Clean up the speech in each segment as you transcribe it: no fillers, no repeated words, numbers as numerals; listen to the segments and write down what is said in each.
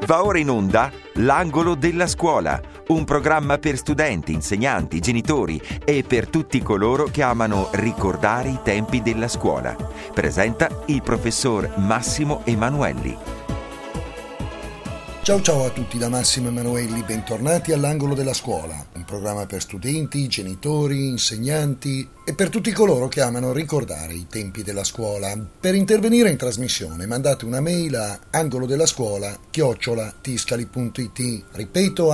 Va ora in onda L'Angolo della Scuola, un programma per studenti, insegnanti, genitori e per tutti coloro che amano ricordare i tempi della scuola. Presenta il professor Massimo Emanuelli. Ciao a tutti da Massimo Emanuelli, bentornati all'Angolo della Scuola, un programma per studenti, genitori, insegnanti e per tutti coloro che amano ricordare i tempi della scuola. Per intervenire in trasmissione mandate una mail a angolodellascuola@tiscali.it. Ripeto,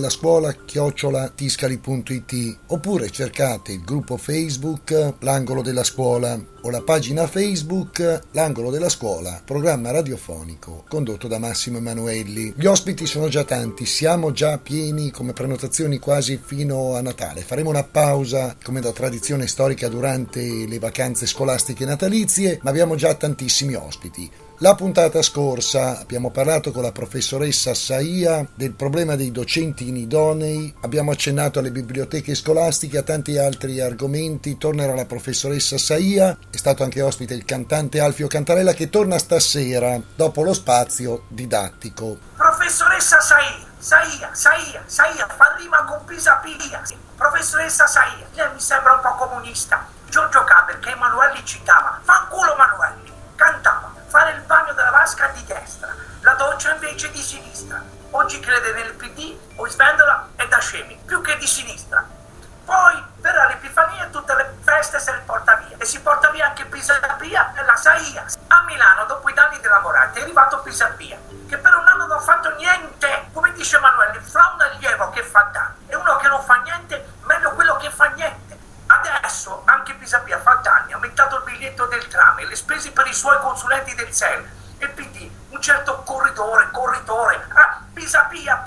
angolodellascuola@tiscali.it, oppure cercate il gruppo Facebook L'Angolo della Scuola o la pagina Facebook L'Angolo della Scuola, programma radiofonico condotto da Massimo Emanuelli. Gli ospiti sono già tanti, siamo già pieni come prenotazioni quasi fino a Natale. Faremo una pausa come da tradizione storica durante le vacanze scolastiche natalizie, ma abbiamo già tantissimi ospiti. La puntata scorsa abbiamo parlato con la professoressa Saia del problema dei docenti inidonei, abbiamo accennato alle biblioteche scolastiche e a tanti altri argomenti. Tornerà la professoressa Saia, è stato anche ospite il cantante Alfio Cantarella che torna stasera dopo lo spazio didattico. Professoressa Saia, fa rima con Pisapia. Professoressa Saia, lei mi sembra un po' comunista. Giorgio Gaber, che Emanuelli citava, fanculo Emanuelli, cantava fare il bagno della vasca di destra, la doccia invece di sinistra. Oggi crede nel PD o Svendola è da scemi, più che di sinistra. Poi verrà l'Epifania e tutte le feste se le porta via. E si porta via anche Pisapia e la Saia. A Milano, dopo i danni della Moratti, è arrivato Pisapia, che per un anno non ha fatto niente. Come dice Emanuele, fra un allievo che fa danni e uno che non fa niente, meglio quello che fa niente. Adesso anche Pisapia fa danni, ha aumentato il biglietto del tram e le spese per i suoi consulenti del SEL. E PD, un certo corridore, Pisapia.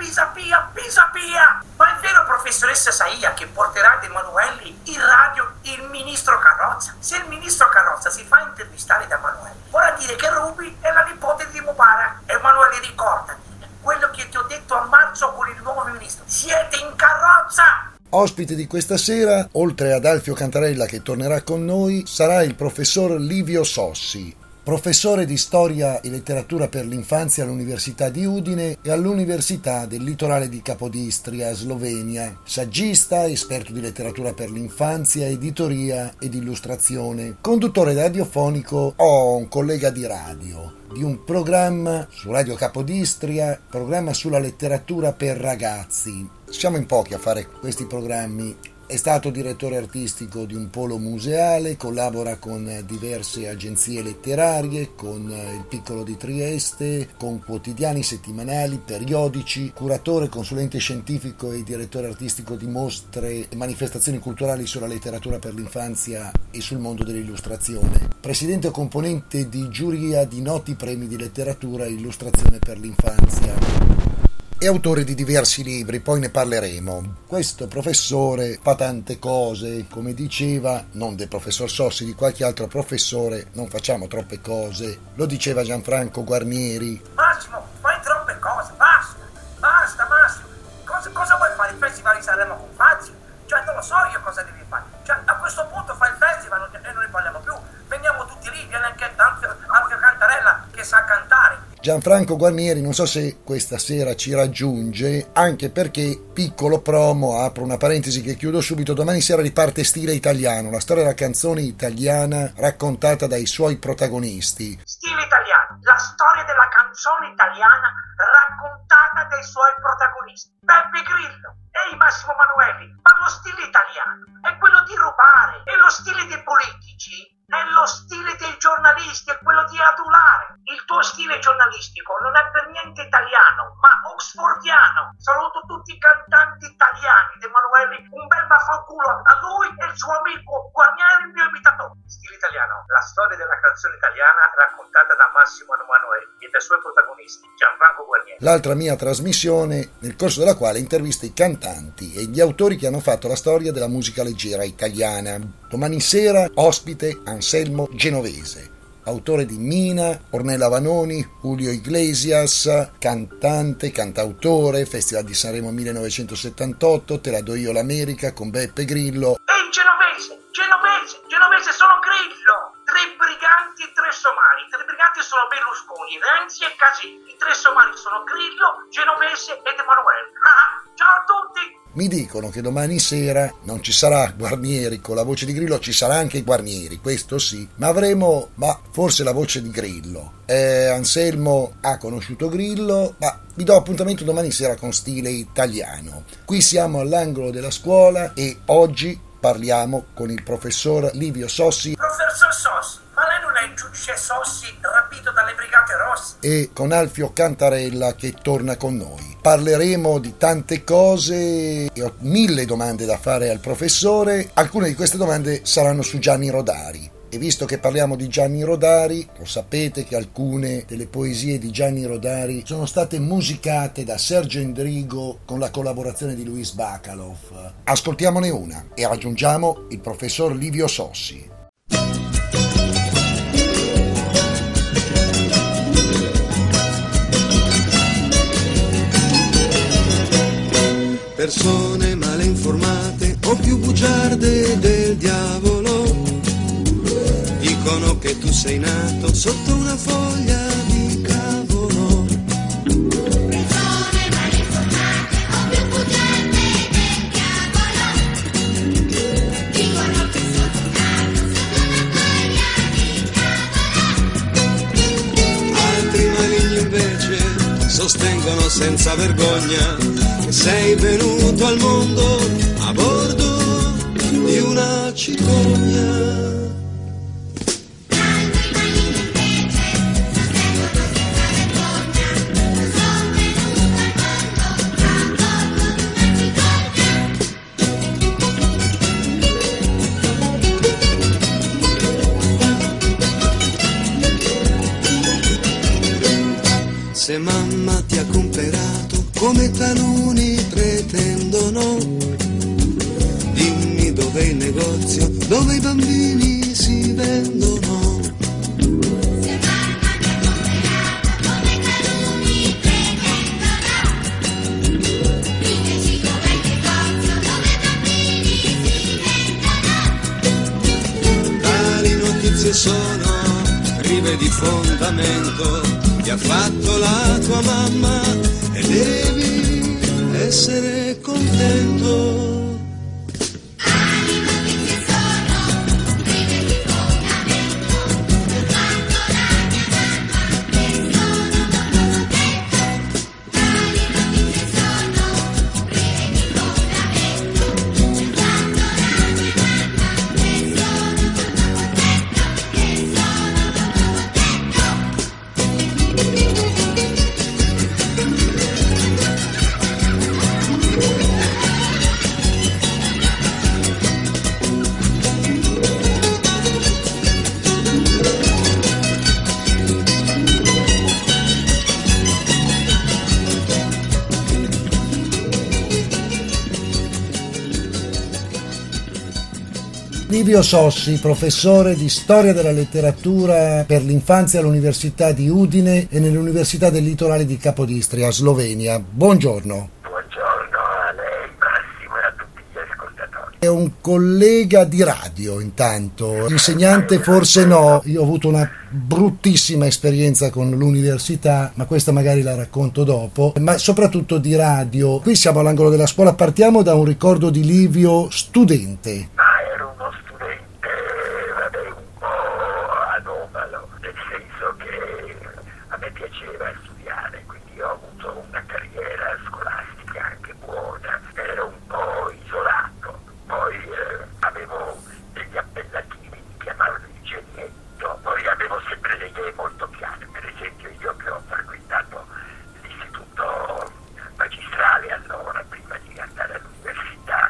Ma è vero, professoressa Saia, che porterà ad Emanuelli in radio il ministro Carrozza? Se il ministro Carrozza si fa intervistare da Emanuelli, vorrà dire che Ruby è la nipote di Mubarak. Emanuelli, ricordati quello che ti ho detto a marzo con il nuovo ministro. Siete in carrozza! Ospite di questa sera, oltre ad Alfio Cantarella che tornerà con noi, sarà il professor Livio Sossi, professore di storia e letteratura per l'infanzia all'Università di Udine e all'Università del Litorale di Capodistria, Slovenia, saggista, esperto di letteratura per l'infanzia, editoria ed illustrazione, conduttore radiofonico o un collega di radio di un programma su Radio Capodistria, programma sulla letteratura per ragazzi. Siamo in pochi a fare questi programmi. È stato direttore artistico di un polo museale, collabora con diverse agenzie letterarie, con Il Piccolo di Trieste, con quotidiani settimanali, periodici, curatore, consulente scientifico e direttore artistico di mostre e manifestazioni culturali sulla letteratura per l'infanzia e sul mondo dell'illustrazione. Presidente o componente di giuria di noti premi di letteratura e illustrazione per l'infanzia. È autore di diversi libri, poi ne parleremo. Questo professore fa tante cose, come diceva, non del professor Sossi, di qualche altro professore, non facciamo troppe cose. Lo diceva Gianfranco Guarnieri. Massimo, fai troppe cose, basta Massimo. Cosa vuoi fare? Il festival di Sanremo con Fazio? Cioè, non lo so io cosa devi fare. Cioè, a questo punto fai il festival e non ne parliamo più. Veniamo tutti lì, viene anche Alfio Cantarella che sa cantare. Gianfranco Guarnieri, non so se questa sera ci raggiunge, anche perché, piccolo promo, apro una parentesi che chiudo subito, domani sera riparte Stile Italiano, la storia della canzone italiana raccontata dai suoi protagonisti. Stile Italiano, la storia della canzone italiana raccontata dai suoi protagonisti. Beppe Grillo, ehi Massimo Emanuelli, ma lo stile italiano è quello di rubare, e lo stile dei politici è lo stile dei giornalisti, è quello di adulare. Il tuo stile giornalistico non è per niente italiano, ma oxfordiano. Saluto tutti i cantanti italiani di Emanuelli, un bel vaffanculo a lui e il suo amico Guarnieri, il mio imitatore. Stile italiano, la storia della canzone italiana raccontata da Massimo Emanuelli e dai suoi protagonisti, Gianfranco Guarnieri. L'altra mia trasmissione, nel corso della quale intervisto i cantanti e gli autori che hanno fatto la storia della musica leggera italiana. Domani sera ospite Anselmo Genovese, autore di Mina, Ornella Vanoni, Julio Iglesias, cantante, cantautore, Festival di Sanremo 1978, Te la do io l'America con Beppe Grillo. Ehi Genovese, sono Grillo! 3 briganti e 3 somali. 3 briganti sono Berlusconi, Renzi e Casini. I tre somari sono Grillo, Genovese ed Emanuele. Ciao a tutti! Mi dicono che domani sera non ci sarà Guarnieri con la voce di Grillo, ci sarà anche Guarnieri, questo sì, ma avremo, forse la voce di Grillo. Anselmo ha conosciuto Grillo, ma vi do appuntamento domani sera con Stile Italiano. Qui siamo all'angolo della scuola e oggi parliamo con il professor Livio Sossi. Professor Sossi, ma lei non è il giudice Sossi rapito dalle Brigate Rosse? E con Alfio Cantarella che torna con noi. Parleremo di tante cose e ho 1000 domande da fare al professore. Alcune di queste domande saranno su Gianni Rodari. E visto che parliamo di Gianni Rodari, lo sapete che alcune delle poesie di Gianni Rodari sono state musicate da Sergio Endrigo con la collaborazione di Luis Bacalov. Ascoltiamone una e raggiungiamo il professor Livio Sossi. Persone male informate o più bugiarde del diavolo dicono che tu sei nato sotto una foglia di cavolo. Persone male informate o più bugiarde del diavolo dicono che sono nato sotto una foglia di cavolo. Altri maligni invece sostengono senza vergogna che sei venuto al mondo a bordo di una cicogna. Se mamma ti ha comperato come taluni pretendono, dimmi dov'è il negozio dove i bambini si vendono. Se mamma ti ha comperato come taluni pretendono, diteci dov'è il negozio dove i bambini si vendono. Tali notizie sono prive di fondamento. Ti ha fatto la tua mamma e devi essere contento. Tali notizie sono prive di fondamento. Mi ha fatto la mia mamma e sono molto contento. Tali notizie sono prive di fondamento. Mi ha fatto la mia mamma e sono molto contento. E sono molto contento. Livio Sossi, professore di storia della letteratura per l'infanzia all'Università di Udine e nell'Università del Litorale di Capodistria, Slovenia. Buongiorno. Buongiorno a lei Massimo e a tutti gli ascoltatori. È un collega di radio intanto, insegnante forse no, io ho avuto una bruttissima esperienza con l'università, ma questa magari la racconto dopo, ma soprattutto di radio. Qui siamo all'angolo della scuola, partiamo da un ricordo di Livio studente. Ero uno studente, un po' anomalo, nel senso che a me piaceva studiare, quindi ho avuto una carriera scolastica anche buona, ero un po' isolato, poi avevo degli appellativi, mi chiamavano il genietto, poi avevo sempre le idee molto chiare. Per esempio io che ho frequentato l'istituto magistrale allora, prima di andare all'università,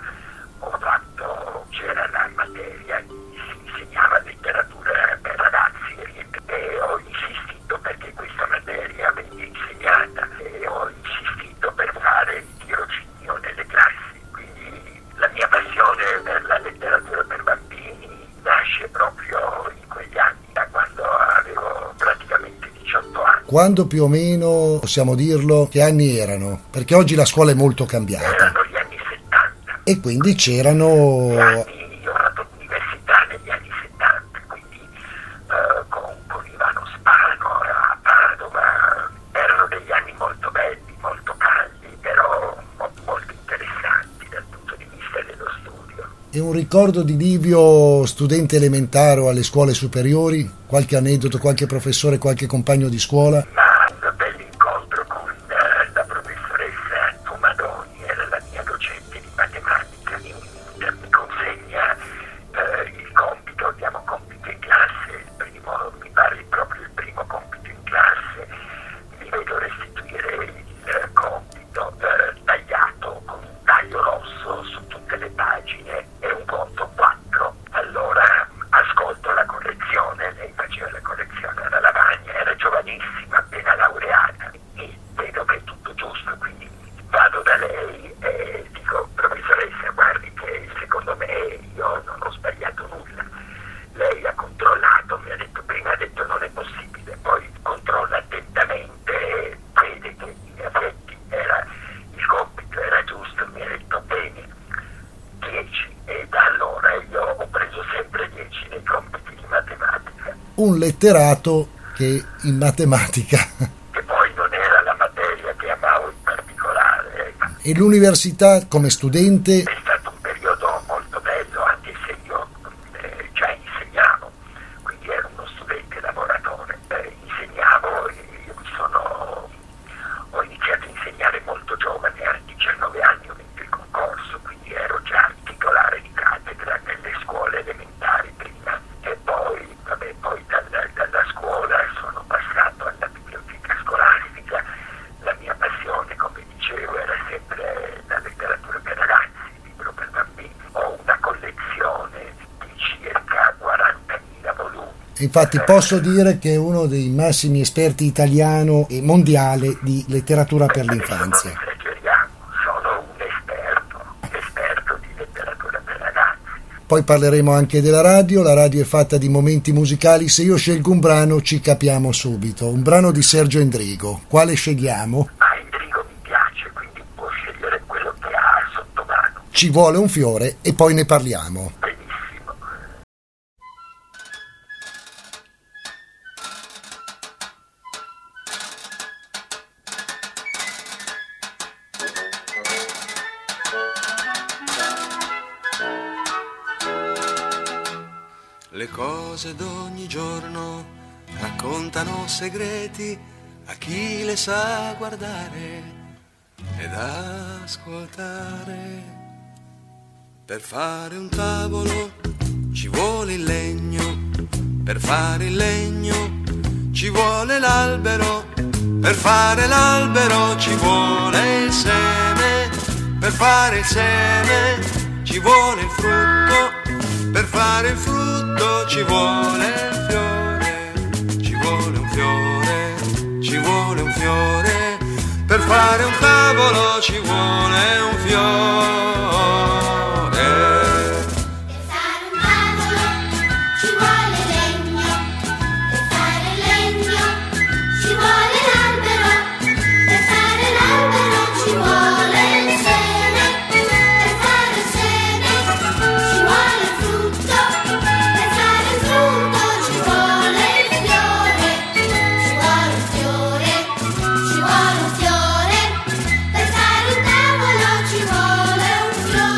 c'era la materia, si insegnava letteratura per ragazzi e ho insistito perché questa materia venisse insegnata e ho insistito per fare il tirocinio nelle classi. Quindi la mia passione per la letteratura per bambini nasce proprio in quegli anni, da quando avevo praticamente 18 anni. Quando più o meno, possiamo dirlo, che anni erano? Perché oggi la scuola è molto cambiata. Erano gli anni 70. E quindi c'erano... Io ho fatto l'università negli anni 70, quindi con Ivano Spano a Padova erano degli E un ricordo di Livio, studente elementare o alle scuole superiori? Qualche aneddoto, qualche professore, qualche compagno di scuola? Ma un bell'incontro con la professoressa Tomadoni, era la mia docente di matematica, mi consegna il compito, abbiamo compito in classe, mi pare proprio il primo compito in classe, mi vedo restituire il compito tagliato con un taglio rosso su tutte le pagine e un conto 4. Allora ascolto la correzione, lei faceva la correzione alla lavagna, era giovanissima, appena laureata, e vedo che è tutto giusto, quindi vado da lei e dico: professoressa, guardi che secondo me io non ho sbagliato nulla. Lei ha controllato, mi ha detto, prima ha detto non è possibile, poi controlla attentamente e vede che in effetti il compito era giusto, mi ha detto bene, 10, e da allora io ho preso sempre 10 nei compiti di matematica. Un letterato che in matematica. Che poi non era la materia che amavo in particolare. E l'università come studente? È stato un periodo molto bello, anche se io già insegnavo, quindi ero uno studente lavoratore. Insegnavo e ho iniziato a insegnare molto giovane, a 19 anni ho vinto il concorso, quindi ero già titolare di cattedra nelle scuole elementari prima, e poi dalla scuola sono passato alla biblioteca scolastica. La mia passione, come dicevo, era sempre la letteratura per ragazzi, il libro per bambini. Ho una collezione di circa 40.000 volumi. Infatti posso dire che è uno dei massimi esperti italiano e mondiale di letteratura per l'infanzia. Non esageriamo, sono un esperto di letteratura per ragazzi. Poi parleremo anche della radio. La radio è fatta di momenti musicali. Se io scelgo un brano ci capiamo subito. Un brano di Sergio Endrigo. Quale scegliamo? Ma Endrigo mi piace, quindi può scegliere quello che ha sotto mano. Ci vuole un fiore e poi ne parliamo. Benissimo. Le cose d'ogni giorno raccontano segreti a chi le sa guardare ed ascoltare. Per fare un tavolo ci vuole il legno, per fare il legno ci vuole l'albero, per fare l'albero ci vuole il seme, per fare il seme ci vuole il frutto, per fare il frutto ci vuole il fiore, ci vuole un fiore, ci vuole un fiore, per fare un tavolo ci vuole un fiore. Per fare un tavolo ci vuole legno, per fare il legno ci vuole l'albero, per fare l'albero ci vuole il seme, per fare il seme ci vuole il frutto, per fare il frutto ci vuole il fiore, ci vuole un fiore, ci vuole un fiore, per fare un tavolo ci vuole un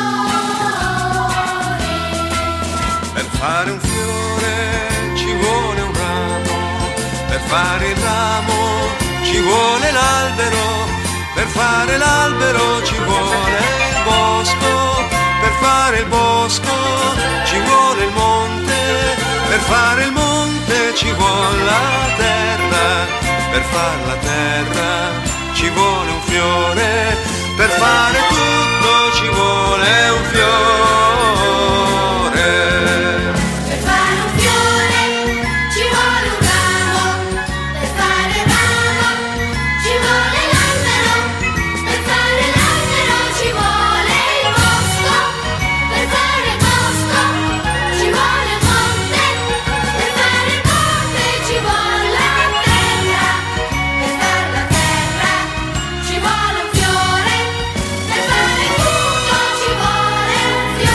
fiore. Per fare un fiore ci vuole un ramo, per fare il ramo ci vuole l'albero, per fare l'albero ci vuole il bosco, per fare il bosco ci vuole il monte, per fare il monte ci vuole la terra, per fare la terra ci vuole un fiore, per fare tutto ci vuole un fiore. Per fare un fiore ci vuole un ramo, per fare il ramo ci vuole l'albero, per fare l'albero ci vuole il bosco, per fare il bosco ci vuole il monte, per fare il monte ci vuole la terra, per fare la terra ci vuole un fiore, per fare tutto ci vuole un fiore.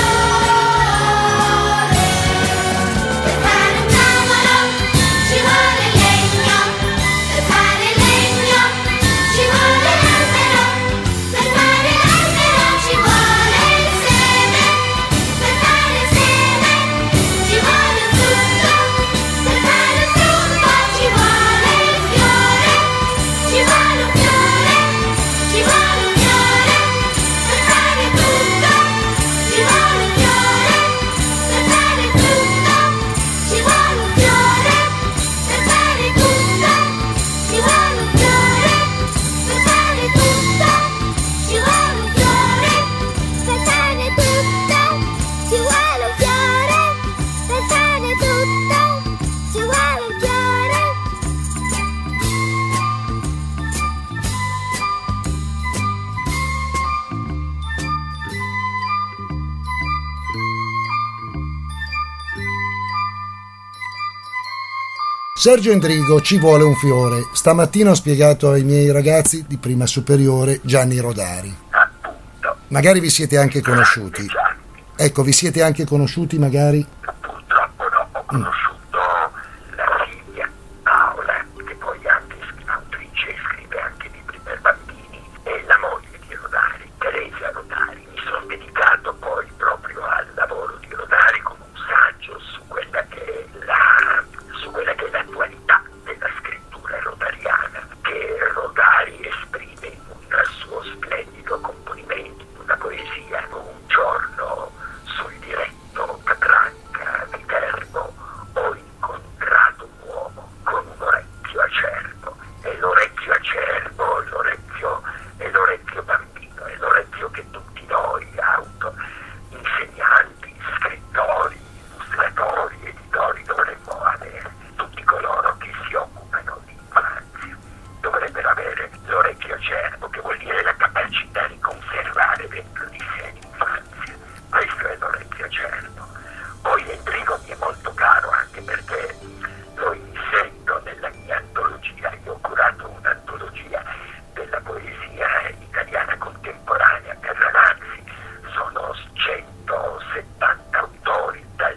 Sergio Endrigo, Ci vuole un fiore. Stamattina ho spiegato ai miei ragazzi di prima superiore Gianni Rodari. Appunto. Magari vi siete anche conosciuti. Gianni. Ecco, vi siete anche conosciuti magari? Purtroppo no, ho conosciuto la figlia Paola, che poi è anche autrice e scrive anche libri per bambini, e la moglie di Rodari, Teresa Rodari. Mi sono dedicato poi proprio al lavoro di Rodari con un saggio su quella che è l'attualità della scrittura rodariana, che Rodari esprime in un suo splendido componimento, una poesia. Un giorno sul diretto Catranca Viterbo ho incontrato un uomo con un orecchio acerbo, e l'orecchio acerbo è l'orecchio bambino, è l'orecchio che tutti noi, insegnanti, scrittori, illustratori, editori, dovremmo avere. Tutti coloro che si occupano di infanzia dovrebbero avere l'orecchio acerbo, che vuol dire la capacità di conservare dentro di sé l'infanzia. Questo è l'orecchio acerbo. Poi Endrigo mi è molto caro anche perché lo inserito nella mia antologia. Io ho curato un'antologia della poesia italiana contemporanea per ragazzi. Sono 170 autori dal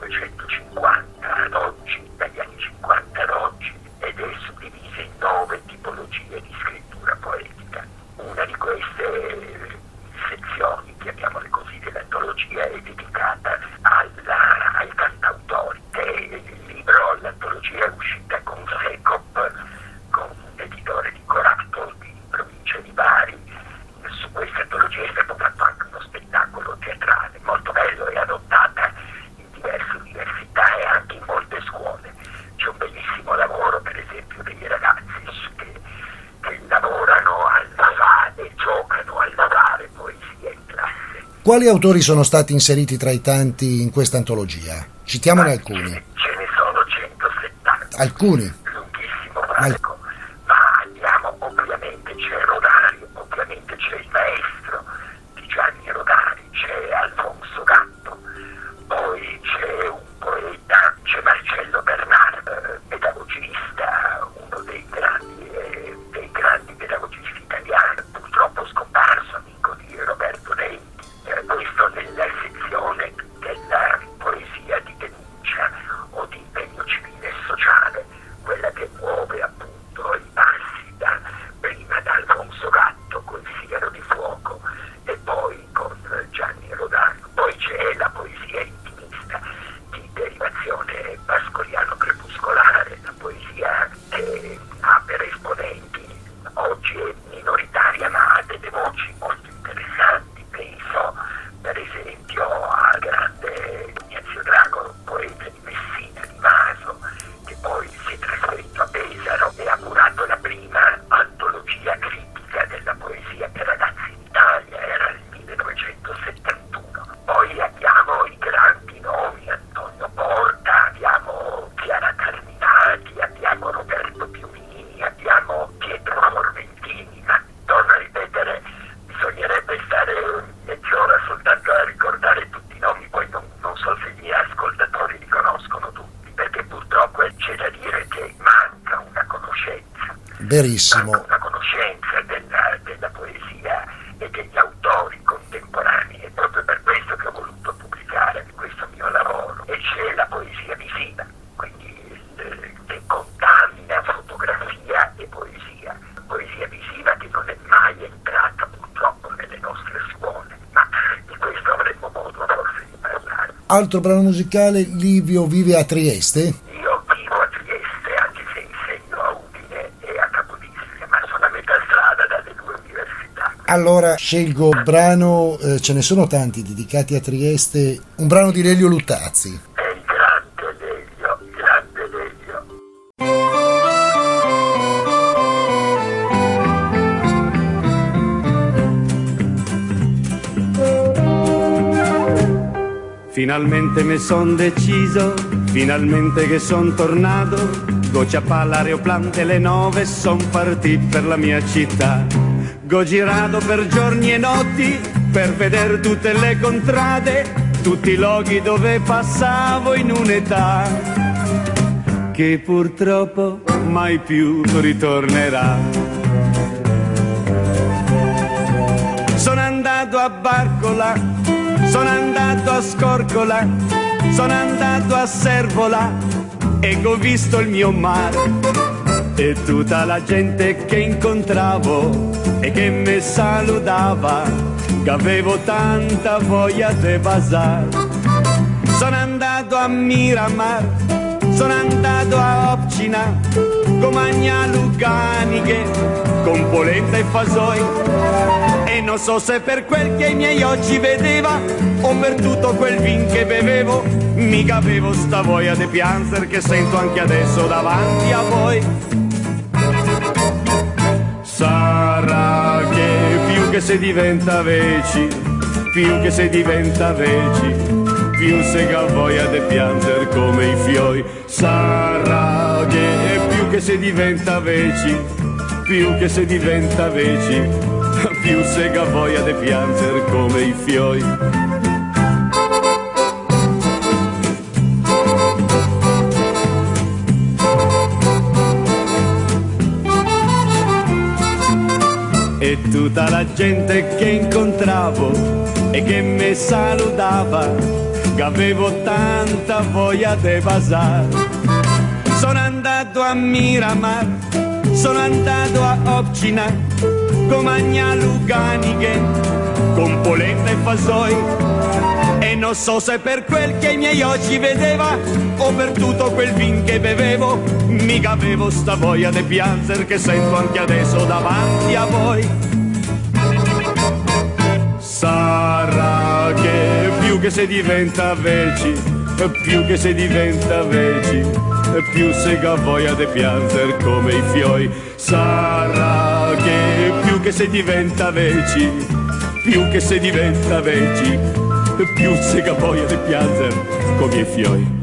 1950 ad oggi, dagli anni 50 ad oggi, ed è suddivisa in 9 tipologie di scrittura poetica. Una di queste sezioni, chiamiamole così, dell'antologia è dedicata ai cantautori. L'antologia è uscita con Secop, con un editore di Corato in provincia di Bari. Su questa antologia è stato fatto anche uno spettacolo teatrale molto bello e adottata in diverse università e anche in molte scuole. C'è un bellissimo lavoro, per esempio, dei ragazzi che lavorano al lavare, giocano al lavare poesia in classe. Quali autori sono stati inseriti tra i tanti in questa antologia? Citiamone alcuni. Ce ne sono 170. Alcuni? Lunghissimo franco. Ma andiamo, ovviamente c'è Rodari, ovviamente c'è il maestro di Gianni Rodari, c'è Alfonso Gatto, poi c'è un poeta, c'è Marcello Bernardo, pedagogista, uno dei grandi pedagogisti italiani, purtroppo scomparso, amico di Roberto Denti. Questo nella sezione della poesia di denuncia o di impegno civile e sociale, quella che muove appunto i passi prima da Alfonso Gatto col Sigaro di Fuoco e poi con Gianni Rodari. Poi c'è la poesia intimista di derivazione pascoliano-crepuscolare, la poesia che ha per esponenti oggi è minoritaria ma ha delle voci molto interessanti. Penso per esempio al grande Ignazio Drago, poeta di Messina, di Maso, che poi si è trasferito a Pesaro e ha curato la prima antologia critica della poesia per ragazzi in Italia, era il 1971. Poi abbiamo i grandi nomi, Antonio Porta, abbiamo Chiara Carminati, abbiamo Roberto Piumini, abbiamo Pietro Formentini, ma torno a ripetere, bisognerebbe stare mezz'ora soltanto a ricordare tutti i nomi, poi non so se gli ascoltatori li conoscono tutti, perché purtroppo c'è da dire che manca una conoscenza. Verissimo. Manca una conoscenza della poesia e degli autori contemporanei. È proprio per questo che ho voluto pubblicare questo mio lavoro. E c'è la poesia visiva, quindi che contamina fotografia e poesia. Poesia visiva che non è mai entrata purtroppo nelle nostre scuole, ma di questo avremmo modo forse di parlare. Altro brano musicale, Livio vive a Trieste? Io vivo a Trieste, anche se insegno a Udine e a Capodistria, ma sono a metà strada dalle due università. Allora scelgo il brano, ce ne sono tanti dedicati a Trieste, un brano di Lelio Luttazzi. È il grande Lelio, il grande Lelio. Finalmente mi son deciso, finalmente che son tornato, goccia palla aeroplan delle 9, son partito per la mia città. Go girato per giorni e notti, per vedere tutte le contrade, tutti i luoghi dove passavo in un'età che purtroppo mai più ritornerà. Sono andato a Barcola, sono andato a Scorcola, sono andato a Servola e ho visto il mio mare. E tutta la gente che incontravo e che mi salutava, che avevo tanta voglia di basare. Sono andato a Miramar, sono andato a Opcina, con Magna Luganiche, con polenta e fasoi. E non so se per quel che i miei occhi vedeva o per tutto quel vin che bevevo, mica avevo sta voglia di piangere che sento anche adesso davanti a voi. Sarà che più che si diventa veci, più che si diventa veci, più si ha voglia di piangere come i fioi. Sarà che più che si diventa veci, più che si diventa veci, più si ha voglia di piangere come i fioi. E tutta la gente che incontravo e che mi salutava, che avevo tanta voglia di basare. Sono andato a Miramar, sono andato a Opcina, con Magna Luganiche, con polenta e fasoi. E non so se per quel che i miei occhi vedeva o per tutto quel vin che bevevo, mica avevo sta voglia di piangere che sento anche adesso davanti a voi. Sarà che più che si diventa veci, più che si diventa veci, più si ha voglia di piangere come i fioi. Sarà che più che si diventa veci, più che si diventa veci, più si ha voglia di piangere come i fioi.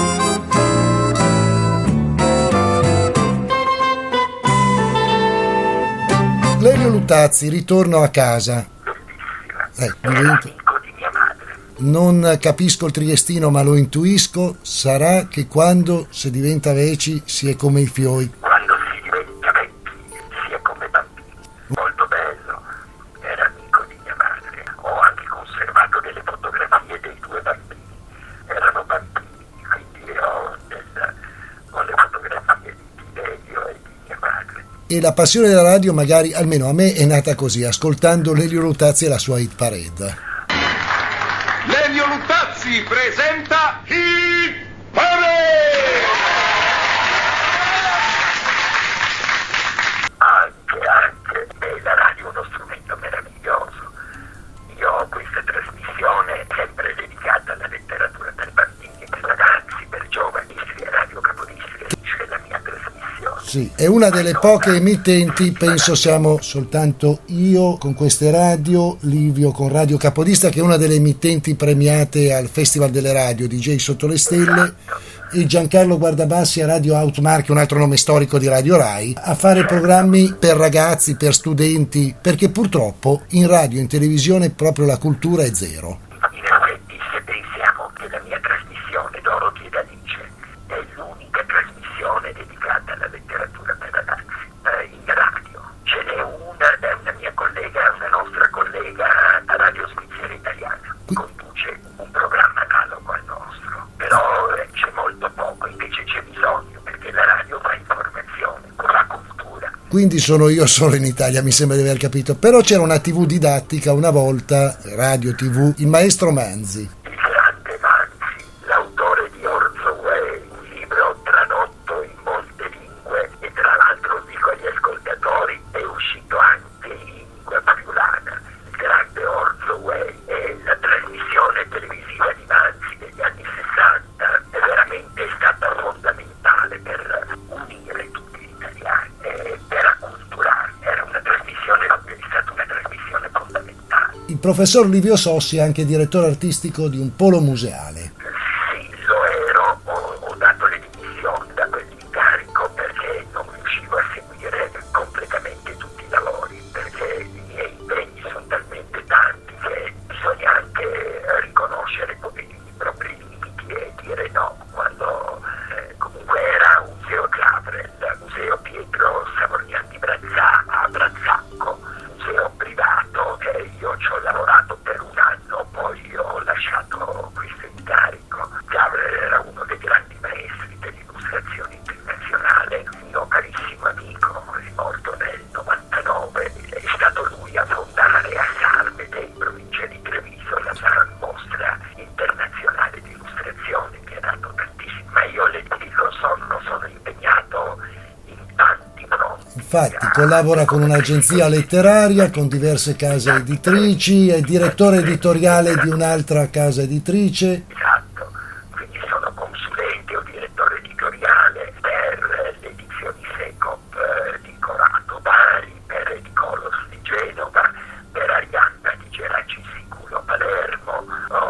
Lelio Luttazzi, ritorno a casa. Amico di mia madre. Non capisco il triestino, ma lo intuisco. Sarà che quando si diventa veci si è come i fioi. Quando si diventa vecchi si è come bambini. Molto bello. Era amico di mia madre. Ho anche conservato delle fotografie dei due bambini. Erano bambini, quindi ho le fotografie di Lelio e di mia madre. E la passione della radio, magari, almeno a me, è nata così, ascoltando Lelio Luttazzi e la sua hit parade. Lelio Luttazzi presenta Hit Parade! Anche, la radio è uno strumento meraviglioso. Io ho questa trasmissione sempre dedicata alla letteratura per bambini, per ragazzi, per giovani, Radio Capodistria, c'è la mia trasmissione. Sì, è una delle poche emittenti, penso siamo soltanto io con queste radio, Livio con Radio Capodistria, che è una delle emittenti premiate al Festival delle Radio DJ Sotto le Stelle, e Giancarlo Guardabassi a Radio Outmark, un altro nome storico di Radio Rai, a fare programmi per ragazzi, per studenti, perché purtroppo in radio e in televisione proprio la cultura è zero. In effetti, se pensiamo che la mia trasmissione Dorothy ed Alice è l'unica trasmissione dedicata alla letteratura per ragazzi in radio, ce n'è una mia collega, una nostra collega a Radio Svizzera Italiana, conduce un programma analogo al nostro, però c'è molto poco, invece c'è bisogno, perché la radio fa informazione, la cultura. Quindi sono io solo in Italia, mi sembra di aver capito. Però c'era una TV didattica una volta, radio TV, il maestro Manzi. Il grande Manzi, l'autore di Orzo Way, un libro tradotto in molte lingue e tra l'altro dico agli ascoltatori è uscito anche in lingua friulana. Il grande Orzo Way e la trasmissione televisiva di Manzi degli anni 60 è veramente stata fondamentale per unire tutti gli italiani e per acculturare. Era una trasmissione, è stata una trasmissione fondamentale. Il professor Livio Sossi è anche direttore artistico di un polo museale. Sì, lo ero, ho dato le dimissioni da quell'incarico perché non riuscivo a seguire completamente tutti i lavori, perché i miei impegni sono talmente tanti che bisogna anche riconoscere i propri limiti e dire no, quando comunque era un Infatti collabora con un'agenzia letteraria, con diverse case editrici, è direttore editoriale di un'altra casa editrice. Esatto, quindi sono consulente o direttore editoriale per le edizioni Secop di Corato Bari, per Edicolos di Genova, per Arianna di Geraci Siculo Palermo,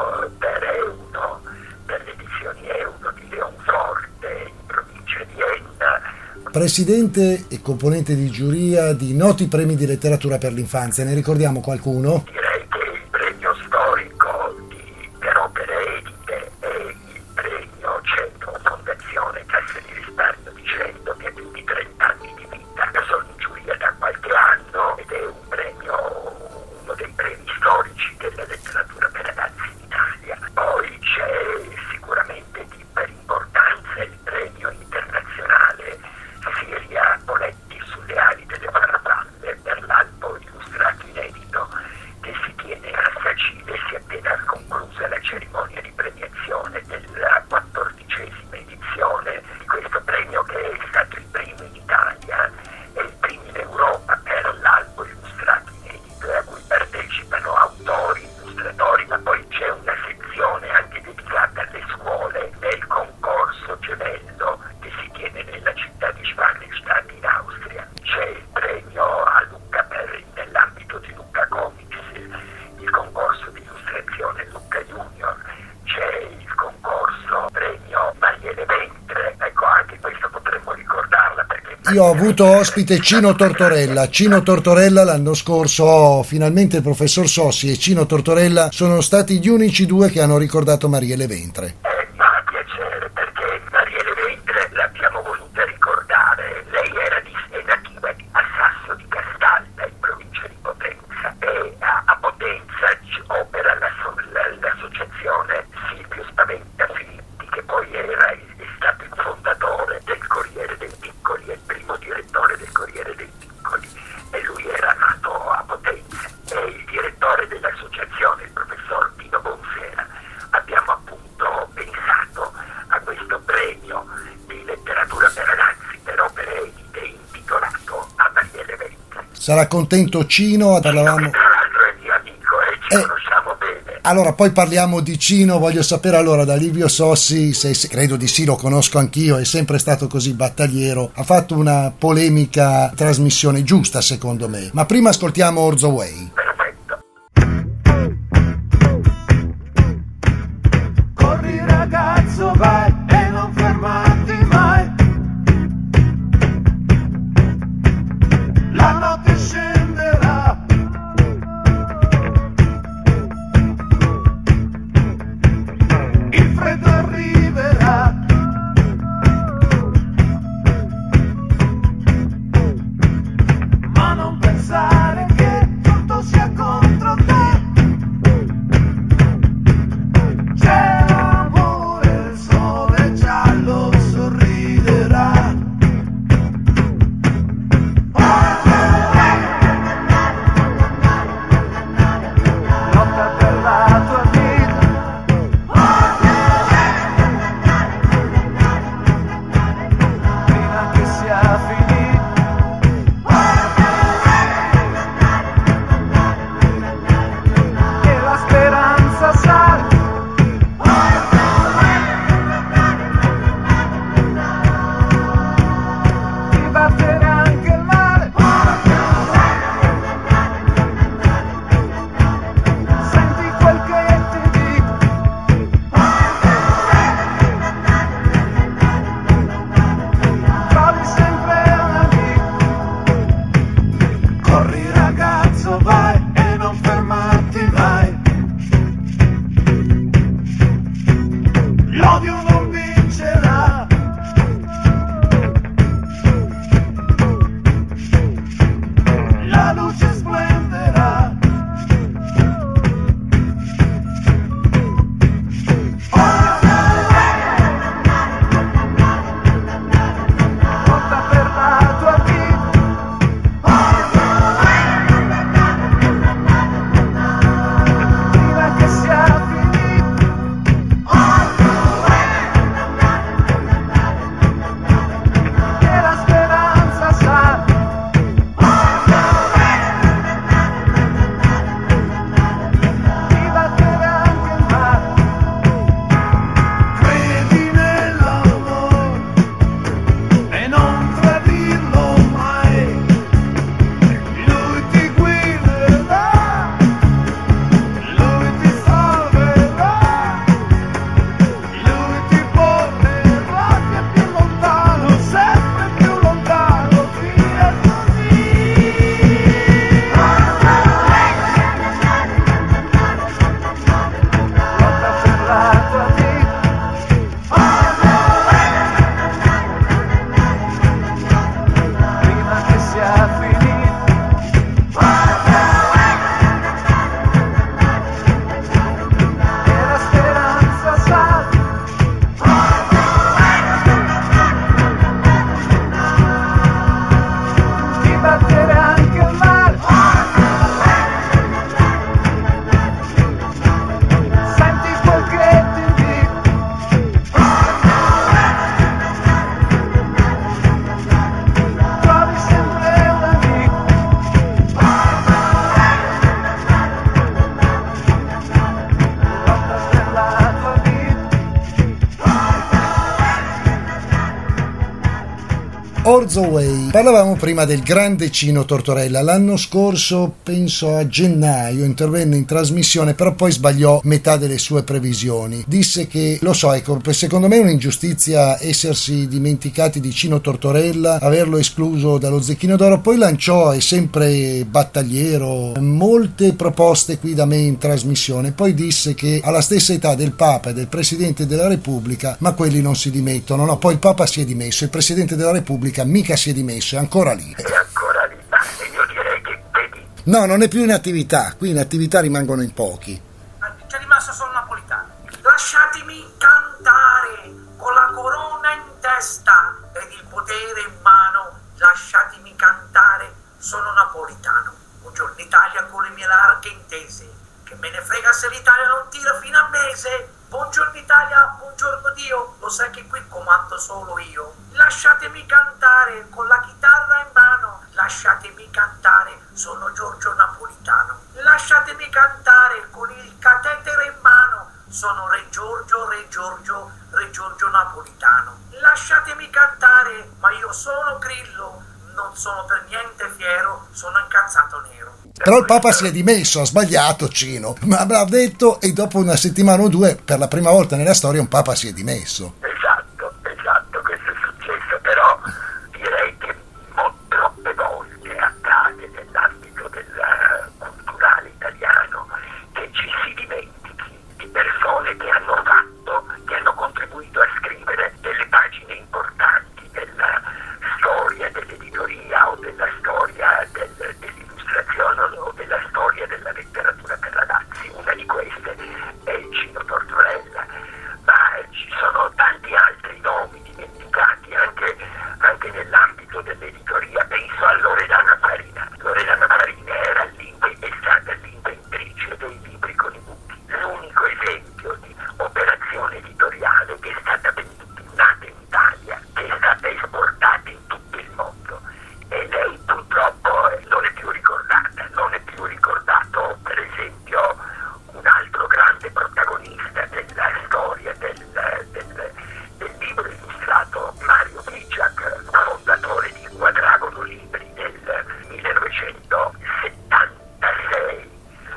per Euno, per le edizioni Euno di Leonforte in provincia di Enna. Presidente e componente di giuria di noti premi di letteratura per l'infanzia, ne ricordiamo qualcuno? Direi che il premio storico per opere edite e il premio Centro Fondazione Cassa di Risparmio di Cento, che ha più di 30 anni di vita. Io sono in giuria da qualche anno ed è un premio, uno dei premi storici della letteratura per ragazzi in Italia. Poi c'è sicuramente per importanza il premio internazionale Siria Poletti sulle ali delle farfalle per l'albo illustrato inedito, che si tiene a Sacile. Si è appena conclusa la cerimonia di premiazione della 14ª edizione di questo premio, che è stato il primo in Italia e il primo in Europa per l'albo illustrato inedito, a cui partecipano autori, illustratori, ma poi c'è una sezione anche dedicata alle scuole nel concorso gemello che si tiene nella città di Schwanenstadt in Austria. C'è il premio a Lucca nell'ambito di Lucca Comics, il concorso di illustrazione Lucca Junior, c'è il concorso premio Marielle Ventre. Ecco, anche questo potremmo ricordarla perché Io ho avuto ospite Cino Tortorella. Cino Tortorella l'anno scorso, finalmente il professor Sossi e Cino Tortorella sono stati gli unici due che hanno ricordato Marielle Ventre. mi fa piacere perché Marielle Ventre l'abbiamo voluta ricordare. Lei è nativa a Sasso di Castalda in provincia di Potenza e a Potenza opera l'associazione Silvio Spaventa Filippi, che poi è stato il fondatore del Corriere dei Piccoli, è il primo direttore del Corriere dei Piccoli, e lui era nato a Potenza. E il direttore dell'associazione, il professor Pino Bonfera. Abbiamo appunto pensato a questo premio di letteratura per ragazzi per opere edite intitolato a Marielle Ventre. Sarà contento Cino, parlavamo... Tra l'altro è mio amico e ci conosciamo bene. Allora, poi parliamo di Cino. Voglio sapere allora da Livio Sossi, se credo di sì, lo conosco anch'io, è sempre stato così battagliero, ha fatto una polemica trasmissione giusta secondo me. Ma prima ascoltiamo Orzo Way. Perfetto. Corri ragazzo, vai e non fermarti mai. La notte scenderà. Il freddo arriverà. Ma non pensare che tutto sia Orzo Way. Parlavamo prima del grande Cino Tortorella. L'anno scorso, penso a gennaio, intervenne in trasmissione, però poi sbagliò metà delle sue previsioni. Disse che, lo so, ecco, secondo me è un'ingiustizia essersi dimenticati di Cino Tortorella, averlo escluso dallo Zecchino d'Oro. Poi lanciò, è sempre battagliero, molte proposte qui da me in trasmissione. Poi disse che alla stessa età del Papa e del Presidente della Repubblica, ma quelli non si dimettono. No, poi il Papa si è dimesso, il Presidente della Repubblica mica si è dimesso, è ancora lì. È ancora lì, ma io direi che vedi. No, non è più in attività, qui in attività rimangono in pochi. C'è rimasto solo napolitano. Lasciatemi cantare con la corona in testa ed il potere in mano. Lasciatemi cantare, sono napolitano. Buongiorno Italia con le mie larghe intese. Che me ne frega se l'Italia non tira fino a mese. Buongiorno Italia, buongiorno Dio, lo sai che qui comando solo io. Lasciatemi cantare con la chitarra in mano, lasciatemi cantare, sono Giorgio Napolitano. Lasciatemi cantare con il catetere in mano, sono Re Giorgio, Re Giorgio, Re Giorgio Napolitano. Lasciatemi cantare, ma io sono Grillo, non sono per niente fiero, sono incazzato nero. Però il Papa si è dimesso, ha sbagliato Cino, ma avrà detto, e dopo una settimana o due, per la prima volta nella storia, un Papa si è dimesso. Esatto, questo è successo, però direi che troppe volte accade nell'ambito del culturale italiano che ci si dimentichi di persone che hanno contribuito a scrivere delle pagine importanti della storia dell'editoria o della storia dell'illustrazione o della storia della letteratura per ragazzi. Una di queste è il Cino Tortorella, ma ci sono tanti altri nomi dimenticati anche nell'ambito dell'editoria. Penso a Loredana Farina. Loredana Farina è stata l'inventrice dei libri con i buchi, l'unico esempio di operazione editoriale che è stata nata in Italia, che è stata esportata in tutto il mondo, e lei purtroppo non è più ricordata. Non è più ricordato, per esempio, un altro grande protagonista della storia del libro illustrato, Mario Picciak, fondatore di Quadragono Libri nel 1976.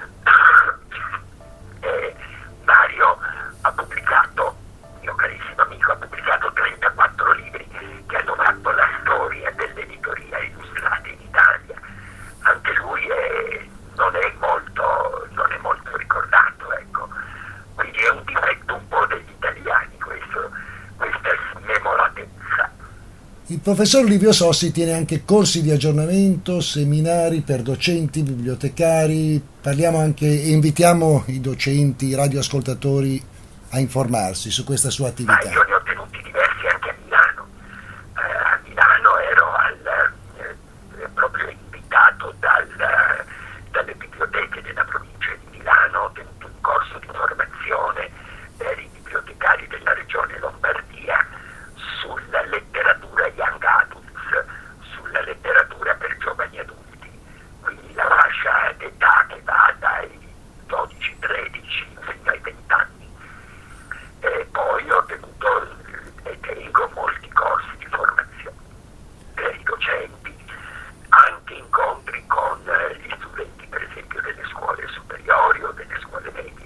E Mario ha pubblicato, mio carissimo amico, ha pubblicato 34 libri che hanno fatto la storia dell'editoria illustrata in Italia. Anche lui non è molto ricordato, ecco. Quindi è un difetto un po' degli italiani questa smemoratezza. Il professor Livio Sossi tiene anche corsi di aggiornamento, seminari per docenti, bibliotecari. Parliamo anche e invitiamo i docenti, i radioascoltatori a informarsi su questa sua Ma attività. io ne ho tenuti diversi anche a Milano. A Milano ero proprio invitato dalle biblioteche della provincia di Milano. Ho tenuto un corso di formazione per i bibliotecari della regione Lombardia sulla letteratura young adults, sulla letteratura per giovani adulti, quindi la fascia d'età che va dai 12-13 fino ai 20 anni. E poi ho tenuto e tengo molti corsi di formazione per i docenti, anche incontri con gli studenti, per esempio, delle scuole superiori o delle scuole medie.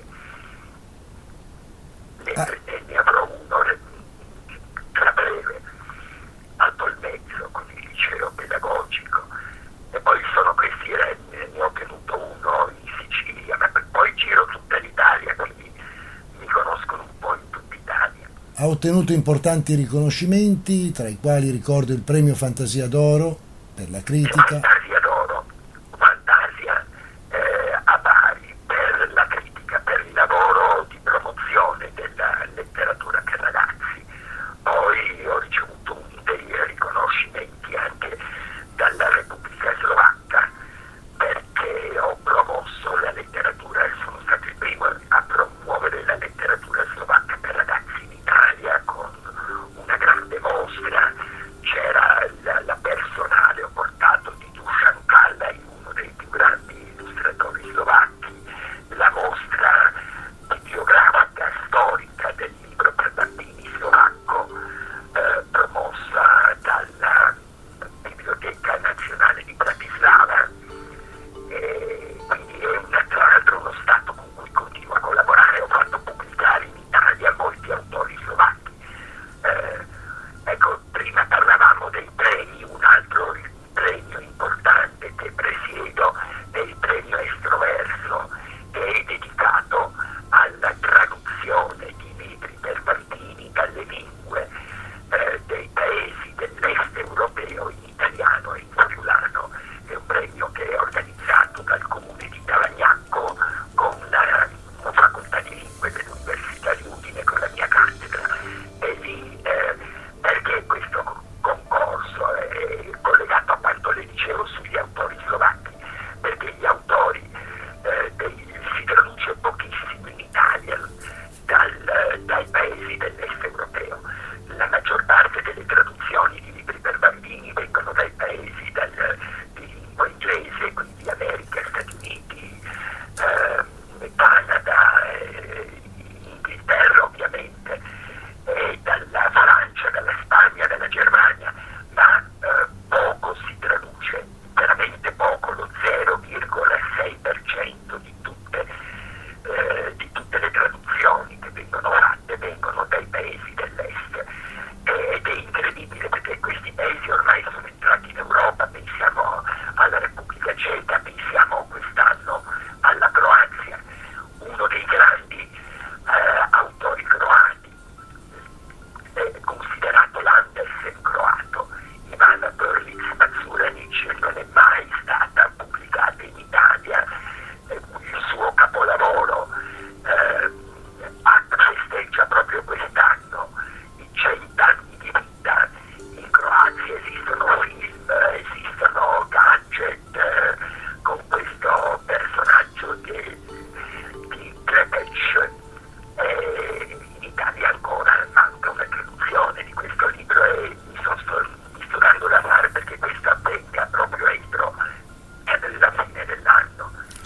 Ne avrò uno tra breve a Tolmezzo con il liceo pedagogico, e poi sono questi ne ho tenuto uno in Sicilia, ma poi giro tutta l'Italia, quindi mi conoscono un po' in tutta Italia. Ha ottenuto importanti riconoscimenti, tra i quali ricordo il premio Fantasia d'Oro per la critica. Fantasia d'Oro, Fantasia a Bari per la critica, per il lavoro di promozione della letteratura per ragazzi. Poi ho ricevuto dei riconoscimenti anche dalla Repubblica Slovacca, perché ho promosso la letteratura, sono stato il primo a promuovere la letteratura slovacca per ragazzi in Italia con una grande mostra. C'era la personale, ho portato di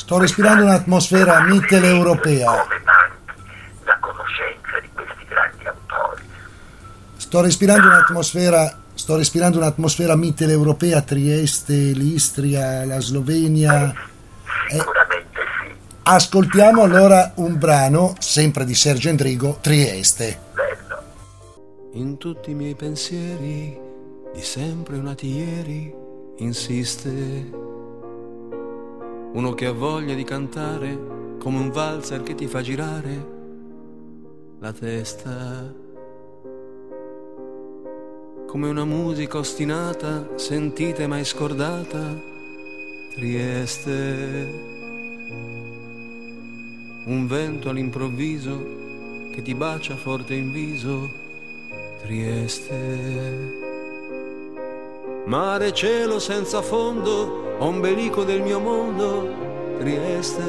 Sto respirando un'atmosfera mitteleuropea. Come manchi la conoscenza di questi grandi autori. Sto respirando un'atmosfera mitteleuropea, Trieste, l'Istria, la Slovenia. Sicuramente sì, Ascoltiamo allora un brano, sempre di Sergio Endrigo, Trieste. bello. In tutti i miei pensieri, di sempre o nati ieri, insiste uno che ha voglia di cantare come un valzer che ti fa girare la testa, come una musica ostinata, sentita e mai scordata. Trieste, un vento all'improvviso che ti bacia forte in viso. Trieste, mare e cielo senza fondo, ombelico del mio mondo. Trieste,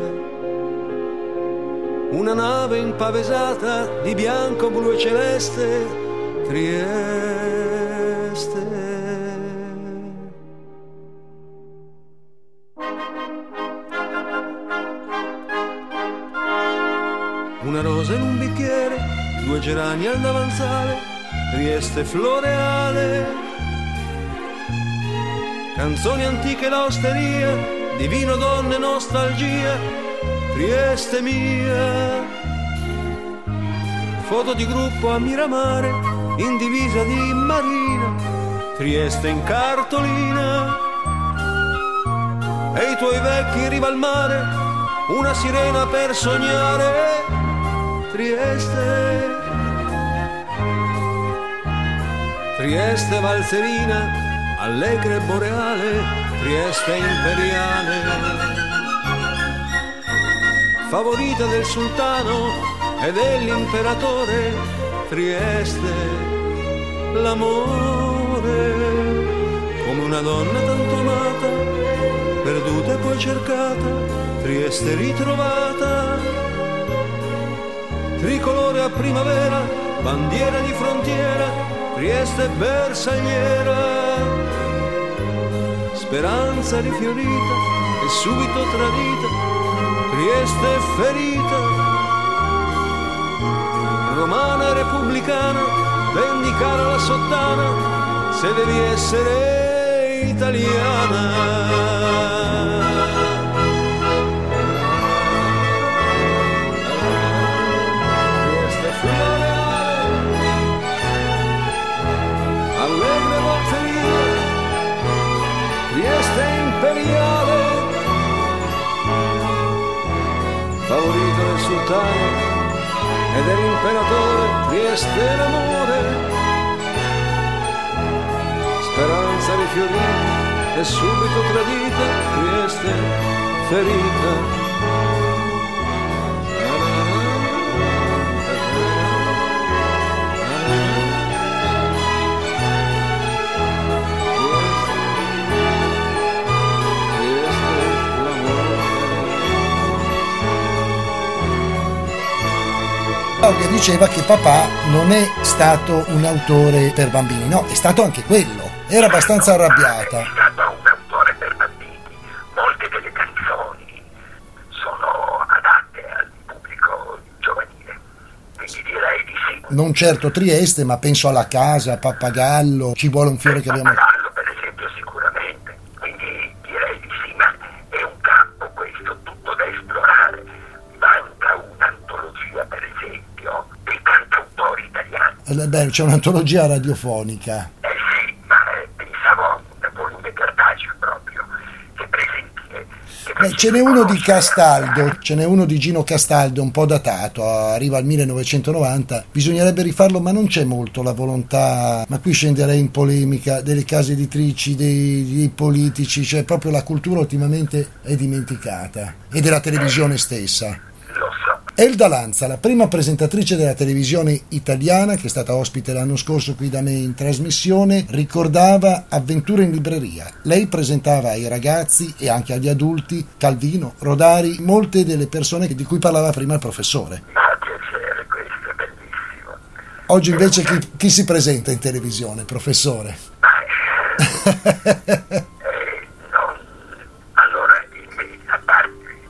una nave impavesata di bianco, blu e celeste. Trieste, una rosa in un bicchiere, 2 gerani al davanzale. Trieste floreale, canzoni antiche, l'osteria di vino, donne, nostalgia. Trieste mia, foto di gruppo a Miramare in divisa di marina. Trieste in cartolina e i tuoi vecchi in riva al mare, una sirena per sognare. Trieste, Trieste valzerina, allegra e boreale. Trieste imperiale, favorita del sultano e dell'imperatore. Trieste, l'amore, come una donna tanto amata, perduta e poi cercata. Trieste ritrovata, tricolore a primavera, bandiera di frontiera. Trieste bersagliera, speranza rifiorita e subito tradita. Trieste ferita, romana e repubblicana, vendicare la sottana se devi essere italiana. Trieste floreale, allegre valzeria. Trieste imperiale, favorito del sultano e dell'imperatore. Trieste l'amore, speranza rifiorita e subito tradita. Trieste ferita. Che diceva che papà non è stato un autore per bambini, no, è stato anche quello, era abbastanza arrabbiata. È stato un autore per bambini. Molte delle canzoni sono adatte al pubblico giovanile, quindi direi di sì. Non certo Trieste, ma penso alla Casa, Pappagallo, Ci vuole un fiore che abbiamo... Pappagallo, per esempio, sicuramente, quindi direi di sì, ma è un campo questo tutto da esplorare. Manca un'antologia, per esempio, dei cantautori italiani. Beh, c'è un'antologia radiofonica. Sì, ma pensavo a un volume cartaceo proprio, che presenti. Beh, ce n'è uno di Castaldo, ce n'è uno di Gino Castaldo, un po' datato, arriva al 1990, bisognerebbe rifarlo, ma non c'è molto la volontà, ma qui scenderei in polemica, delle case editrici, dei politici, cioè proprio la cultura ultimamente è dimenticata, e della televisione stessa. Lo so. Elda Lanza, la prima presentatrice della televisione italiana, che è stata ospite l'anno scorso qui da me in trasmissione, ricordava Avventure in libreria. Lei presentava ai ragazzi e anche agli adulti Calvino, Rodari, molte delle persone di cui parlava prima il professore. Ma piacere, questo è bellissimo. Oggi invece chi si presenta in televisione, professore? Non, allora, a parte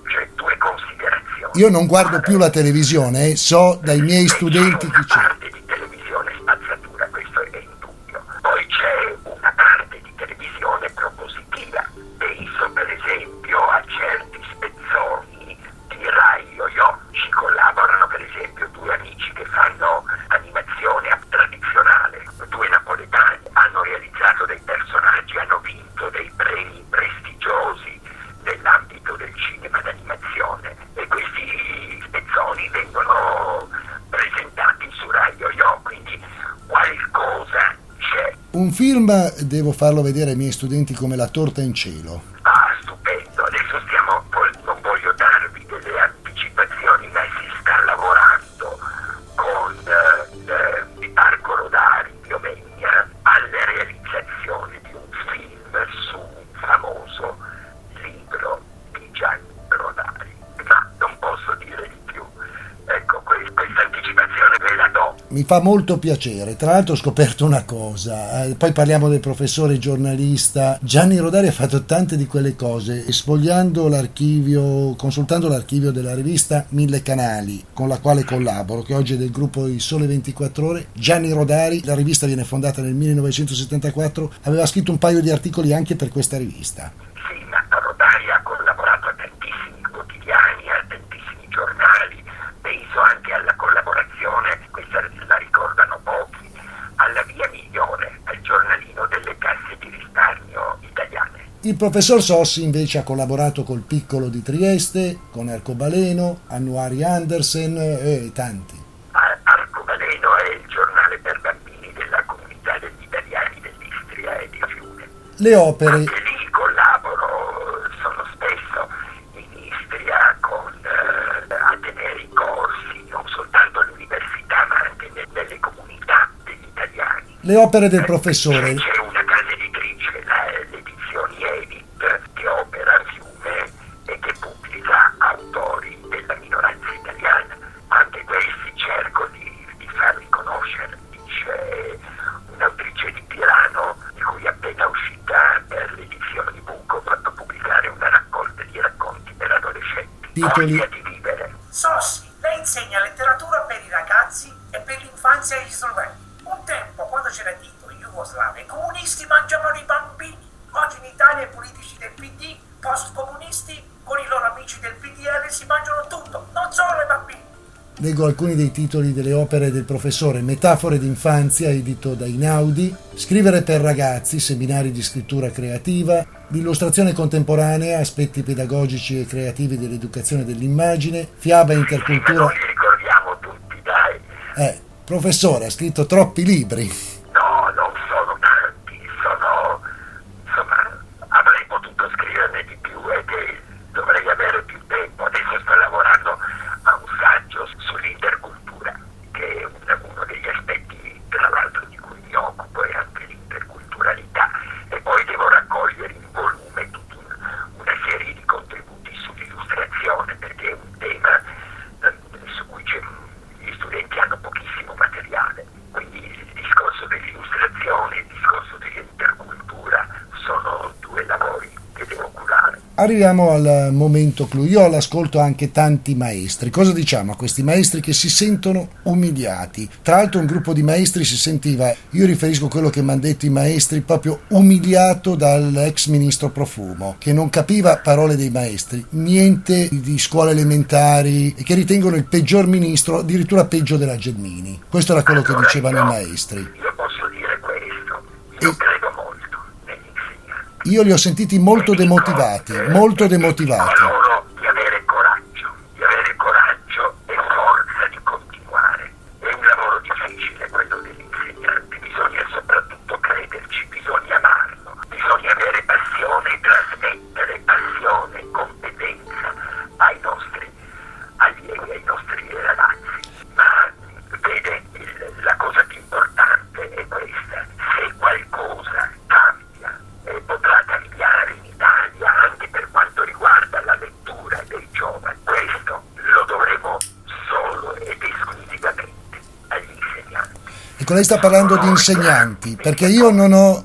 Io non guardo più la televisione, so dai miei studenti chi c'è. Parte di televisione spazzatura, questo è indubbio. Poi c'è una parte di televisione propositiva. Penso per esempio a certi spezzoni di Rai Yo-Yo. Ci collaborano per esempio due amici che fanno animazione tradizionale, due napoletani, hanno realizzato dei personaggi, hanno vinto dei premi prestigiosi nell'ambito del cinema d'animazione e questi spezzoni vengono presentati su Rai Yo-Yo, quindi qualcosa c'è. Un film devo farlo vedere ai miei studenti come La torta in cielo. Ah, stupendo, adesso non voglio darvi delle anticipazioni, ma si sta lavorando con di Parco Rodari, Biomegna, alla realizzazione di un film su un famoso libro di Gianni Rodari, ma non posso dire di più. Ecco, questa anticipazione ve la do. Mi fa molto piacere. Tra l'altro ho scoperto una cosa, poi parliamo del professore giornalista. Gianni Rodari ha fatto tante di quelle cose, sfogliando l'archivio, consultando l'archivio della rivista Mille Canali, con la quale collaboro, che oggi è del gruppo Il Sole 24 Ore. Gianni Rodari, la rivista viene fondata nel 1974, aveva scritto un paio di articoli anche per questa rivista. Sì, ma Rodari ha collaborato a tantissimi quotidiani, a tantissimi giornali, penso anche alla collaborazione, questa la ricordano pochi, alla Via Migliore, al giornalino delle casse di risparmio italiane. Il professor Sossi invece ha collaborato col Piccolo di Trieste, con Arcobaleno, Annuari Andersen e tanti. Arcobaleno è il giornale per bambini della comunità degli italiani dell'Istria e di Fiume. Le opere. Anche lì collaboro, sono spesso in Istria con a tenere i corsi, non soltanto all'università ma anche nelle comunità degli italiani. Le opere del professore. C'è una casa editrice, le edizioni Edit, che opera a Fiume e che pubblica autori della minoranza italiana. Anche questi cerco di farli conoscere. C'è un'autrice di Pirano, di cui è appena uscita per l'edizione di Buco, ho fatto pubblicare una raccolta di racconti per adolescenti. Titoli. Voglia di vivere. Sossi, lei insegna letteratura per i ragazzi e per l'infanzia agli studenti. Un tempo, quando c'era Tito in Jugoslavia, i comunisti mangiavano i bambini. Oggi in Italia i politici del PD, post-comunisti, con i loro amici del PDL si mangiano tutto, non solo i bambini. Leggo alcuni dei titoli delle opere del professore: Metafore d'infanzia, edito da Inaudi; Scrivere per ragazzi, seminari di scrittura creativa; L'illustrazione contemporanea, aspetti pedagogici e creativi dell'educazione dell'immagine; Fiaba Ma intercultura. non li ricordiamo tutti, dai. Professore, ha scritto troppi libri. No, non sono tanti, insomma, avrei potuto scriverne di più ed dovrei avere più tempo. Adesso sto lavorando a un saggio sull'intercultura, che è uno degli aspetti, tra l'altro, di cui mi occupo, è anche l'interculturalità. E poi devo raccogliere in volume tutta una serie di contributi sull'illustrazione, perché è un tema su cui gli studenti hanno pochissimo materiale. Quindi il discorso dell'illustrazione, il discorso dell'intercultura sono due lavori che devo curare. Arriviamo al momento clou. Io ho all'ascolto anche tanti maestri. Cosa diciamo a questi maestri che si sentono umiliati? Tra l'altro un gruppo di maestri si sentiva, io riferisco a quello che mi hanno detto i maestri, proprio umiliato dall'ex ministro Profumo, che non capiva parole dei maestri, niente di scuole elementari, e che ritengono il peggior ministro, addirittura peggio della Gelmini. Questo era quello che Allora, dicevano i maestri. Io posso dire questo, io credo molto negli insegnanti. Io li ho sentiti molto demotivati, molto demotivati. Dico loro di avere coraggio e forza di continuare. È un lavoro difficile quello dell'insegnante, bisogna soprattutto crederci, bisogna amarlo, bisogna avere passione e trasmettere passione e competenza ai nostri allievi, ai nostri ragazzi. Ma vede, la cosa più importante è questa: se qualcosa cambia e potrà cambiare in Italia anche per quanto riguarda la letteratura Ecco, lei sta parlando di insegnanti, perché io non ho,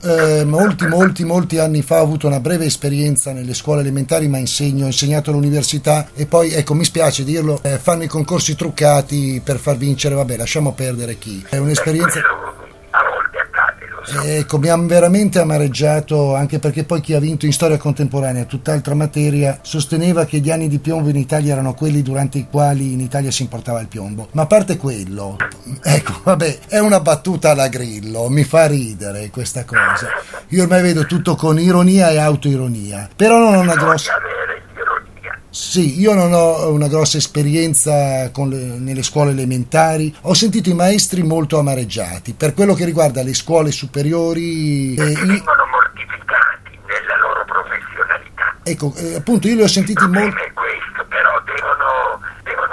molti anni fa ho avuto una breve esperienza nelle scuole elementari, ma ho insegnato all'università e poi, ecco, mi spiace dirlo, fanno i concorsi truccati per far vincere, vabbè, lasciamo perdere chi. È un'esperienza... A volte accade, lo so. Ecco, mi ha veramente amareggiato, anche perché poi chi ha vinto in storia contemporanea, tutt'altra materia, sosteneva che gli anni di piombo in Italia erano quelli durante i quali in Italia si importava il piombo. Ma a parte quello, ecco, vabbè, è una battuta alla Grillo, mi fa ridere questa cosa. Io ormai vedo tutto con ironia e autoironia, però non ho una grossa... Avere l'ironia. Sì, io non ho una grossa esperienza nelle scuole elementari, ho sentito i maestri molto amareggiati. Per quello che riguarda le scuole superiori, Vengono mortificati nella loro professionalità. ecco, appunto io li ho sentiti molto... È questo, però devono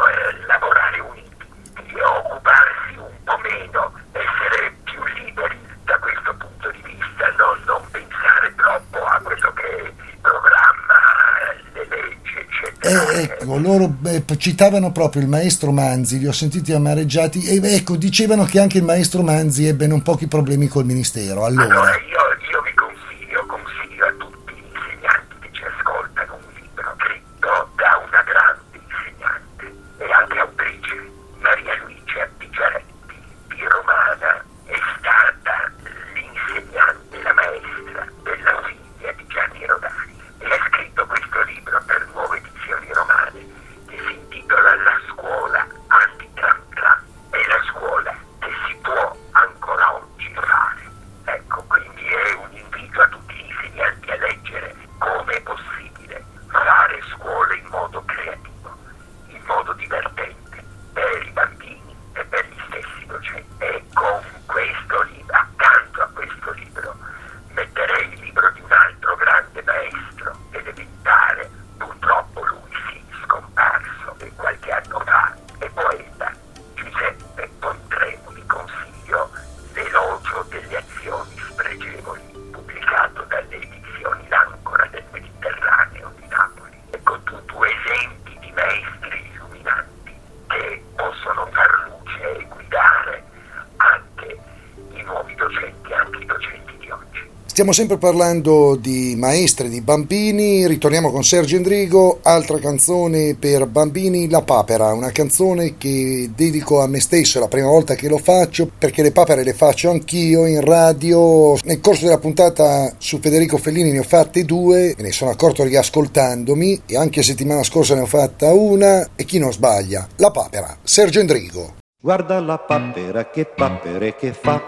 lavorare uniti e occuparsi un po' meno, essere più liberi da questo punto di vista, non pensare troppo a quello che programma, le leggi, eccetera. Ecco, loro citavano proprio il maestro Manzi, li ho sentiti amareggiati e ecco, dicevano che anche il maestro Manzi ebbe non pochi problemi col ministero. Allora io vi consiglio a tutti gli insegnanti che ci ascoltano un libro scritto da una grande insegnante e anche autrice, Maria Luigia Pigiaretti, di Romana. È stata l'insegnante, la maestra dell'Ausilia di Gianni Rodari e ha scritto questo libro per Nuove Edizioni Romane che si intitola La scuola anti-tram tram. È la scuola che si può ancora oggi fare. Ecco, quindi è un invito a tutti gli insegnanti a leggere come è possibile fare scuola in modo creativo, in modo divertente, per i bambini e per gli stessi docenti. E con questo libro, accanto a questo libro, metterei il libro di un altro grande maestro elementare, purtroppo lui sì, scomparso qualche anno fa, e poeta, Giuseppe Pontremo. Vi consiglio L'elogio delle azioni spregevoli, pubblicato dalle edizioni L'Ancora del Mediterraneo di Napoli. Ecco, due esempi di maestri illuminanti che possono far luce e guidare anche i nuovi docenti, anche i docenti di oggi. Stiamo sempre parlando di maestri, di bambini, ritorniamo con Sergio Endrigo, altra canzone per bambini, La Papera, una canzone che dedico a me stesso, è la prima volta che lo faccio, perché le papere le faccio anch'io in radio. Nel corso della puntata su Federico Fellini ne ho fatte 2, me ne sono accorto riascoltandomi, e anche settimana scorsa ne ho fatta una, e chi non sbaglia? La Papera, Sergio Endrigo. Guarda la papera che papere che fa,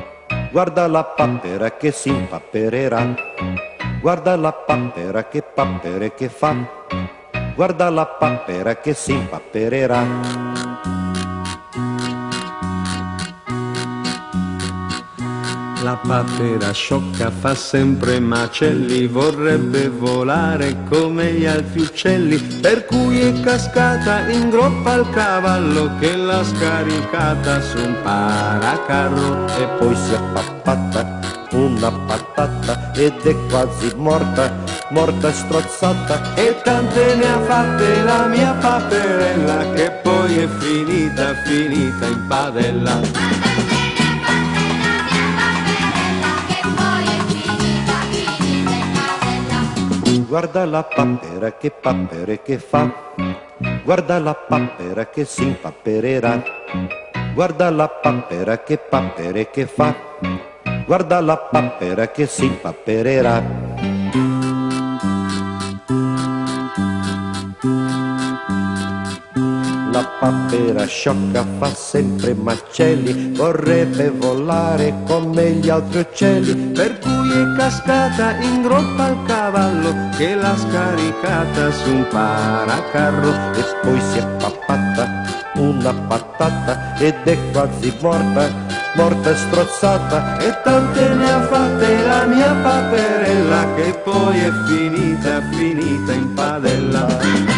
guarda la papera che si impappererà, guarda la papera che papere che fa, guarda la papera che si impappererà. La papera sciocca fa sempre macelli, vorrebbe volare come gli altri uccelli, per cui è cascata in groppa al cavallo che l'ha scaricata su un paracarro e poi si è appappata una patata ed è quasi morta, morta e strozzata, e tante ne ha fatte la mia paperella che poi è finita, finita in padella. Guarda la papera che papere che fa, guarda la papera che si impappererà, guarda la papera che papere che fa, guarda la papera che si impappererà. La papera sciocca fa sempre macelli, vorrebbe volare come gli altri uccelli, per cui è cascata in groppa al cavallo che l'ha scaricata su un paracarro e poi si è appappata una patata ed è quasi morta, morta e strozzata, e tante ne ha fatte la mia paperella che poi è finita, finita in padella.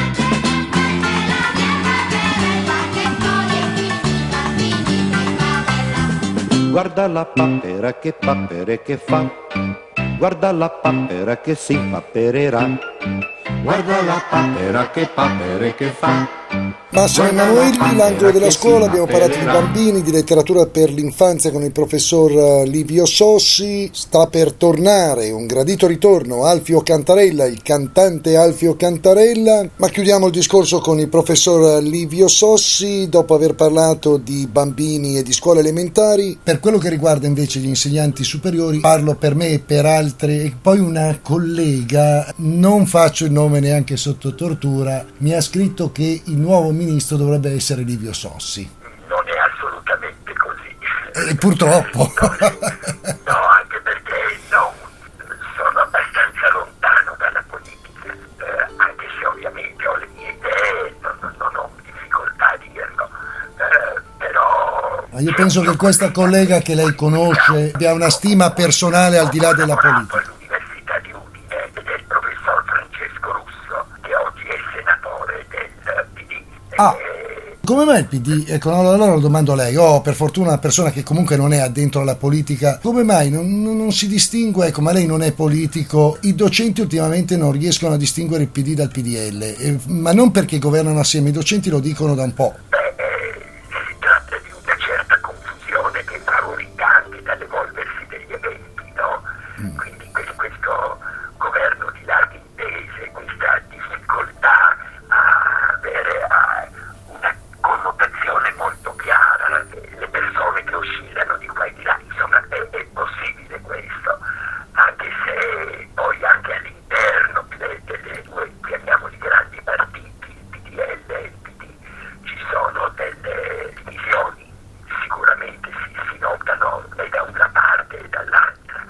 Guarda la papera che papere che fa, guarda la papera che si impappererà, guarda la papera che papere che fa. Massimo Emanuelli, l'angolo della scuola, abbiamo parlato di bambini, di letteratura per l'infanzia con il professor Livio Sossi. Sta per tornare, un gradito ritorno, Alfio Cantarella, il cantante Alfio Cantarella, ma chiudiamo il discorso con il professor Livio Sossi dopo aver parlato di bambini e di scuole elementari. Per quello che riguarda invece gli insegnanti superiori, parlo per me e per altri, e poi una collega, non faccio il nome neanche sotto tortura, mi ha scritto che il nuovo ministro dovrebbe essere Livio Sossi. Non è assolutamente così. Purtroppo. No, anche perché non sono abbastanza lontano dalla politica, anche se ovviamente ho le mie idee, non ho difficoltà a dirlo, però... Ma io penso che questa collega che lei conosce abbia una stima personale al di là della politica. All'Università di Udine ed è il professor Francesco Russo, che oggi è senatore del PD. Ah, come mai il PD? Ecco, allora lo domando a lei. Per fortuna una persona che comunque non è addentro alla politica, come mai non si distingue? Ecco, ma lei non è politico. I docenti ultimamente non riescono a distinguere il PD dal PDL, ma non perché governano assieme, i docenti lo dicono da un po'. Si tratta di una certa confusione che favorita anche dall'evolversi degli eventi, no? Quindi questo governo di larghe intese, questa difficoltà a avere una connotazione molto chiara, le persone che oscillano di qua e di là, insomma è possibile questo, anche se poi anche all'interno delle due, chiamiamoli grandi partiti, il PDL e il PD, ci sono delle divisioni, sicuramente si notano da una parte e dall'altra.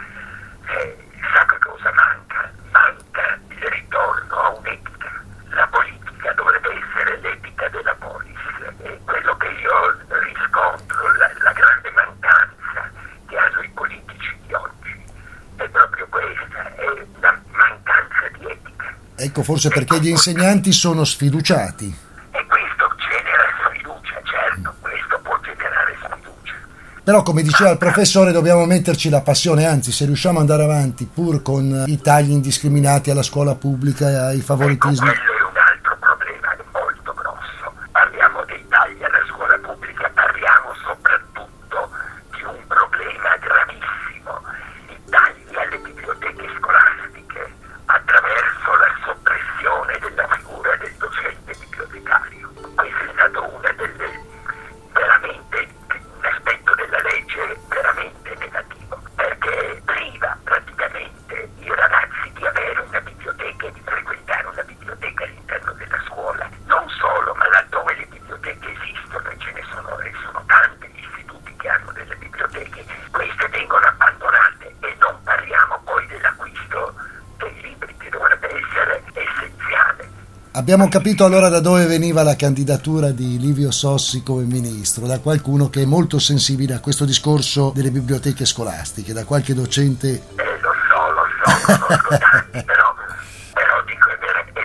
Sa che cosa manca? Manca il ritorno a un'etica. La politica dovrebbe essere l'etica della polis, e quello che io riscontro, la grande mancanza che hanno i politici di oggi è proprio questa, è una mancanza di etica. Ecco, forse perché gli insegnanti sono sfiduciati. E questo genera sfiducia, certo, questo può generare sfiducia. Però, come diceva il professore, dobbiamo metterci la passione, anzi, se riusciamo ad andare avanti pur con i tagli indiscriminati alla scuola pubblica e ai favoritismi. Quello è un altro problema molto grosso. Parliamo dei tagli alla scuola pubblica, parliamo soprattutto di un problema gravissimo, i tagli alle biblioteche scolastiche attraverso la soppressione della figura del docente bibliotecario. Questo è stato una delle veramente un aspetto della legge veramente negativo, perché priva praticamente i ragazzi di avere una biblioteca e di frequentare una biblioteca all'interno della scuola. Non solo, ma laddove le biblioteche esistono, e ce ne sono tanti gli istituti che hanno delle biblioteche, queste vengono abbandonate, e non parliamo poi dell'acquisto dei libri, che dovrebbe essere essenziale. Abbiamo capito allora da dove veniva la candidatura di Livio Sossi come ministro, da qualcuno che è molto sensibile a questo discorso delle biblioteche scolastiche, da qualche docente. Lo so, conosco tanti, però dico è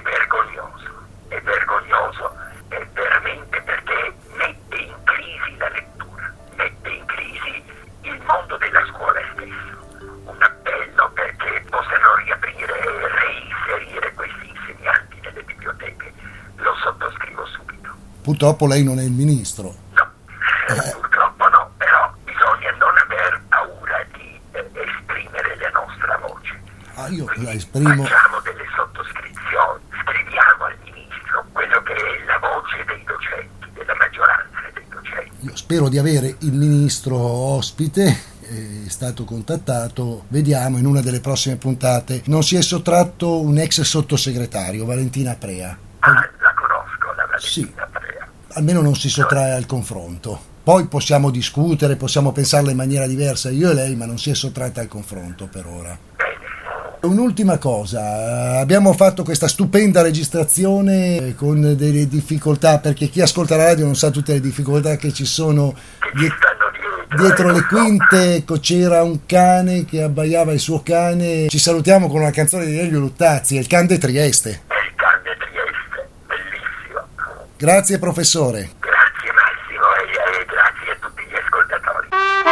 vergognoso, è veramente, perché mette in crisi la lettura, mette in crisi il mondo della scuola stesso. Un appello perché possano riaprire e reinserire questi insegnanti nelle biblioteche, lo sottoscrivo subito. Purtroppo lei non è il ministro. No, purtroppo no, però bisogna non aver paura di esprimere la nostra voce. Io la Quindi esprimo. facciamo delle sottoscrizioni, scriviamo al ministro quello che è la voce dei docenti, della maggioranza dei docenti. Io spero di avere il ministro ospite, è stato contattato, vediamo in una delle prossime puntate. Non si è sottratto un ex sottosegretario, Valentina Prea. La conosco, la Valentina Sì. Prea. Almeno non si sottrae al confronto. Poi possiamo discutere, possiamo pensarla in maniera diversa io e lei, ma non si è sottratta al confronto per ora. Un'ultima cosa, abbiamo fatto questa stupenda registrazione con delle difficoltà, perché chi ascolta la radio non sa tutte le difficoltà che ci sono dietro le quinte. Ecco, c'era un cane che abbaiava il suo cane. Ci salutiamo con una canzone di Elio Luttazzi, Il Can de Trieste. Il Can de Trieste, bellissimo. Grazie professore. Grazie Massimo e grazie a tutti gli ascoltatori.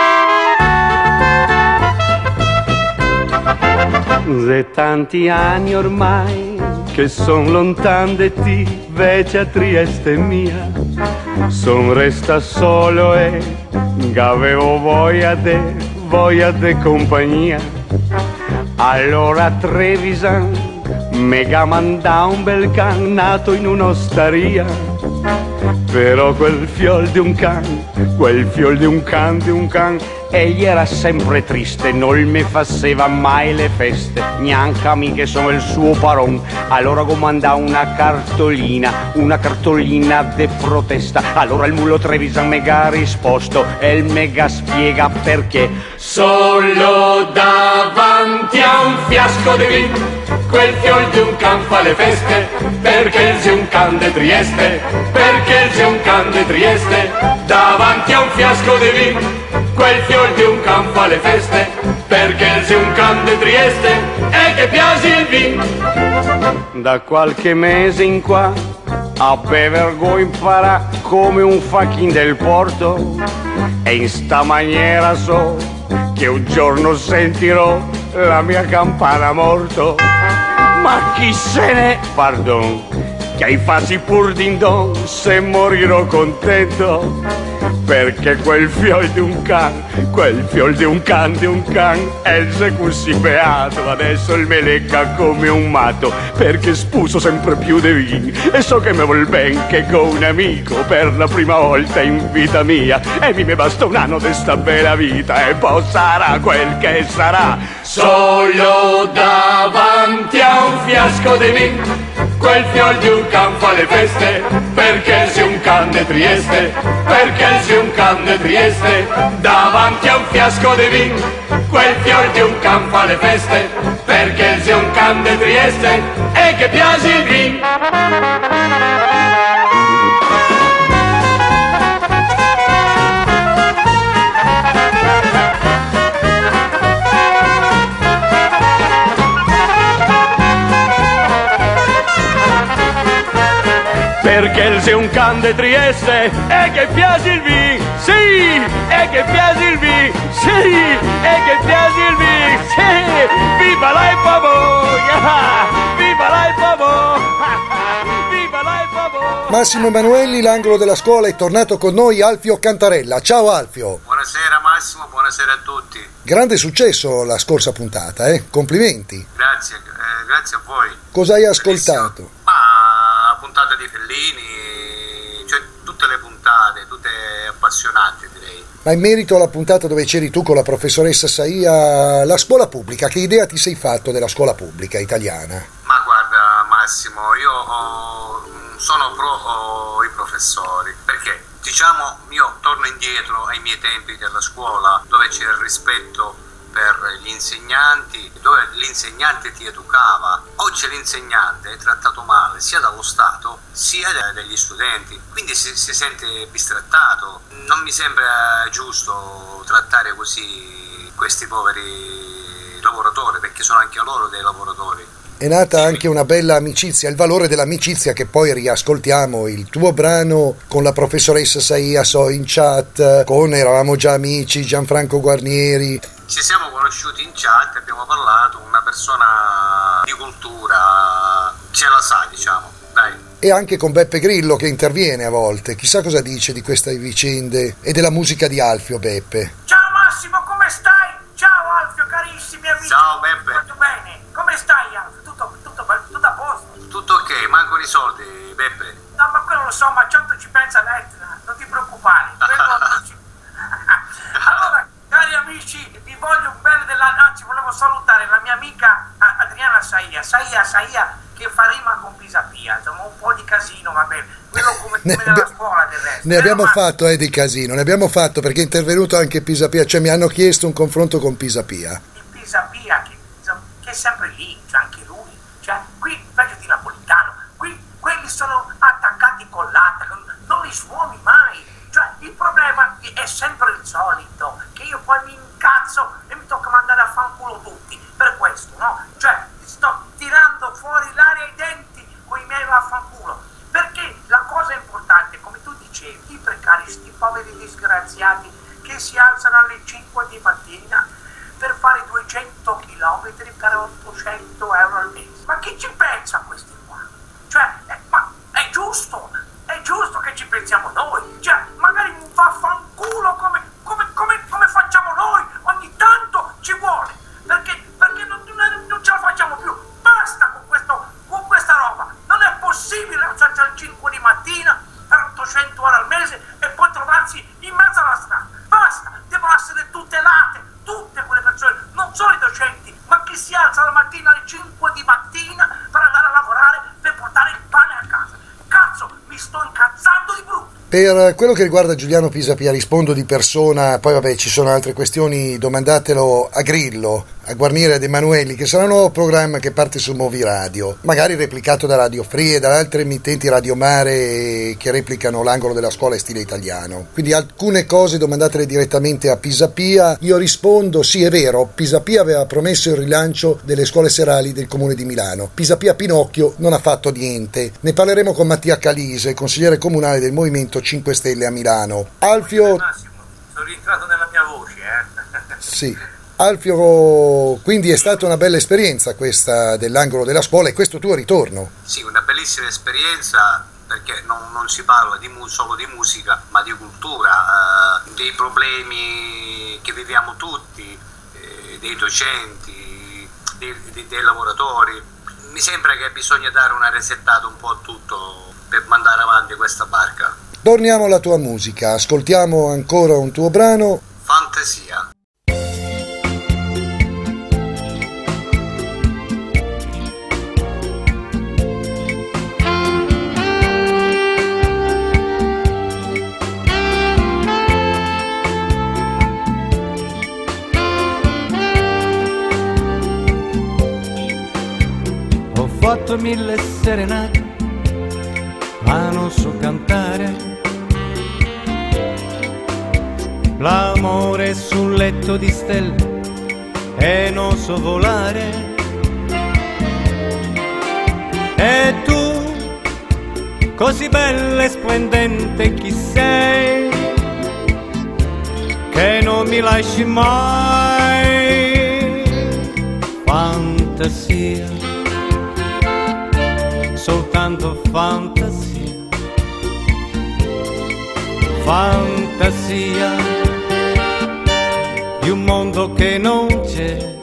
De tanti anni ormai che son lontan de ti, vecchia Trieste mia, son resta solo e avevo voglia de compagnia. Allora a Trevisan mega mandà un bel can nato in un'osteria. Però quel fiol di un can, egli era sempre triste, non mi faceva mai le feste, neanche a me che sono il suo paron. Allora comandà una cartolina de protesta. Allora il mulo Trevisan mega ha risposto e il mega spiega perché. Solo davanti a un fiasco di vin, quel fiol di un can fa le feste, perché il un can de Trieste, perché il un can de Trieste. Davanti a un fiasco di vin, quel fiol di un can fa le feste, perché il un can de Trieste e che piace il vin. Da qualche mese in qua a bevergo impara come un fachin del porto, e in sta maniera so che un giorno sentirò la mia campana morto. Ma chi se ne, pardon, che ai fasi pur din don, se morirò contento, perché quel fiol di un can, è il così beato, adesso il me lecca come un matto, perché spuso sempre più di vin, e so che me vuol ben che con un amico, per la prima volta in vita mia, e mi basta un anno di sta bella vita, e poi sarà quel che sarà. Solo davanti a un fiasco di vin, quel fiol di un can fa le feste, perché sei un can de Trieste, perché sei un can de Trieste. Davanti a un fiasco di vin, quel fiol di un can fa le feste, perché sei un can de Trieste e che piace il vin. Perché il sei un can de Trieste e che piace il vin, sì, e che piace il vin, sì, e che piace il vin, sì, viva la Pavoia, viva la Pavoia, viva la Pavoia. Massimo Emanuelli, l'angolo della scuola, è tornato con noi Alfio Cantarella. Ciao Alfio. Buonasera Massimo, buonasera a tutti. Grande successo la scorsa puntata, complimenti. Grazie, grazie a voi. Cosa hai ascoltato? La puntata di Fellini, cioè tutte le puntate, tutte appassionanti direi. Ma in merito alla puntata dove c'eri tu con la professoressa Saia, la scuola pubblica, che idea ti sei fatto della scuola pubblica italiana? Ma guarda Massimo, io sono pro i professori, perché diciamo io torno indietro ai miei tempi della scuola, dove c'era il rispetto per gli insegnanti, dove l'insegnante ti educava. Oggi l'insegnante è trattato male sia dallo Stato sia dagli studenti, quindi si sente bistrattato. Non mi sembra giusto trattare così questi poveri lavoratori, perché sono anche loro dei lavoratori. È nata anche una bella amicizia, il valore dell'amicizia, che poi riascoltiamo il tuo brano con la professoressa Saia, so in chat, con Eravamo già amici, Gianfranco Guarnieri. Ci siamo conosciuti in chat, abbiamo parlato, una persona di cultura, ce la sa, diciamo, dai. E anche con Beppe Grillo che interviene a volte, chissà cosa dice di queste vicende e della musica di Alfio, Beppe. Ciao Massimo, come stai? Ciao Alfio, carissimi amici. Ciao Beppe. Tutto bene? Come stai Alfio? Tutto a posto? Tutto ok, mancano i soldi, Beppe. No, ma quello lo so, ma certo ci pensa l'Etna, non ti preoccupare. Allora, cari amici, vi voglio un bene anzi volevo salutare la mia amica Adriana Saia, che fa rima con Pisapia, insomma un po' di casino, va bene, quello come nella scuola del resto. Ne abbiamo fatto di casino, ne abbiamo fatto, perché è intervenuto anche Pisapia, cioè mi hanno chiesto un confronto con Pisapia. Il Pisapia che è sempre lì, cioè anche lui, cioè qui peggio di Napolitano, qui quelli sono attaccati con l'altra, non li smuovi mai, cioè il problema è sempre il solito, che io poi mi incazzo e mi tocca mandare a fanculo tutti, per questo, no? Cioè sto tirando fuori l'aria ai denti con i miei vaffanculo, perché la cosa importante, come tu dicevi, i precari, sti poveri disgraziati che si alzano alle 5 di mattina per fare 200 chilometri per 800 euro al mese. Ma chi ci pensa a questi qua? Cioè, ma è giusto che ci pensiamo noi. chi si alza la mattina alle 5 di mattina per andare a lavorare per portare il pane a casa. Cazzo, mi sto incazzando di brutto. Per quello che riguarda Giuliano Pisapia rispondo di persona, poi vabbè ci sono altre questioni, domandatelo a Grillo, a Guarnieri, ad Emanuelli, che sarà un nuovo programma che parte su Movi Radio, magari replicato da Radio Free e da altre emittenti Radio Mare che replicano l'angolo della scuola in stile italiano. Quindi alcune cose domandatele direttamente a Pisapia. Io rispondo, sì è vero, Pisapia aveva promesso il rilancio delle scuole serali del Comune di Milano. Pisapia Pinocchio non ha fatto niente. Ne parleremo con Mattia Calise, consigliere comunale del Movimento 5 Stelle a Milano. Alfio... Massimo, sono rientrato nella mia voce, Sì. Alfio, quindi è stata una bella esperienza questa dell'angolo della scuola e questo tuo ritorno. Sì, una bellissima esperienza, perché non si parla solo di musica, ma di cultura, dei problemi che viviamo tutti, dei docenti, dei lavoratori. Mi sembra che bisogna dare una resettata un po' a tutto per mandare avanti questa barca. Torniamo alla tua musica, ascoltiamo ancora un tuo brano. Fantasia. Ho fatto 1000 serenate, ma non so cantare. L'amore sul letto di stelle e non so volare. E tu, così bella e splendente chi sei, che non mi lasci mai. Fantasia, soltanto fantasia, fantasia di un mondo che non c'è.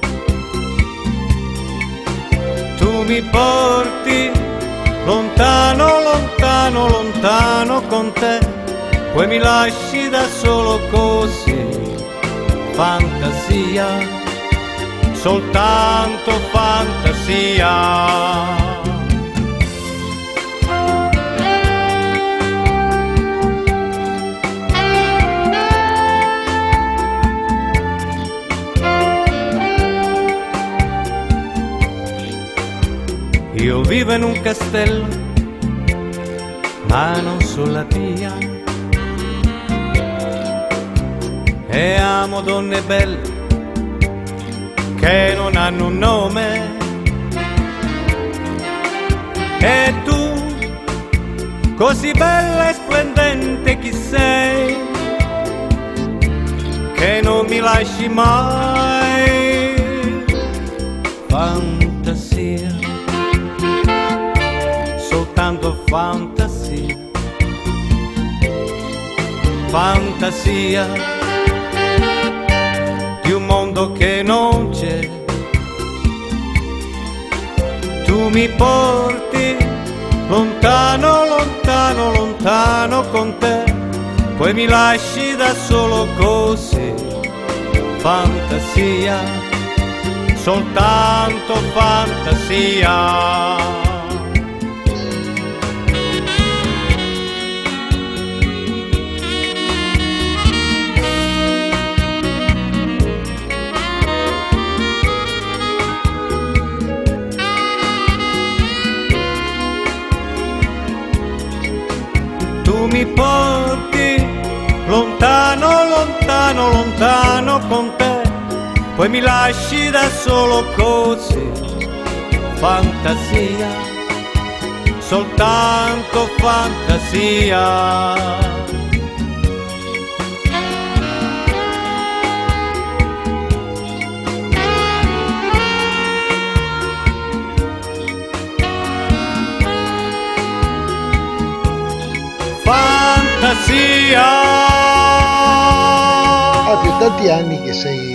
Tu mi porti lontano, lontano, lontano con te, poi mi lasci da solo così. Fantasia, soltanto fantasia. Io vivo in un castello, ma non so la via, e amo donne belle che non hanno un nome. E tu, così bella e splendente chi sei, che non mi lasci mai. Fantasia, soltanto fantasia, fantasia di un mondo che non c'è. Tu mi porti lontano, lontano, lontano con te, poi mi lasci da solo così. Fantasia, soltanto fantasia. Tu mi porti lontano, lontano, lontano con te, poi mi lasci da solo così. Fantasia, soltanto fantasia. Fantasia. Più tanti anni che sei nel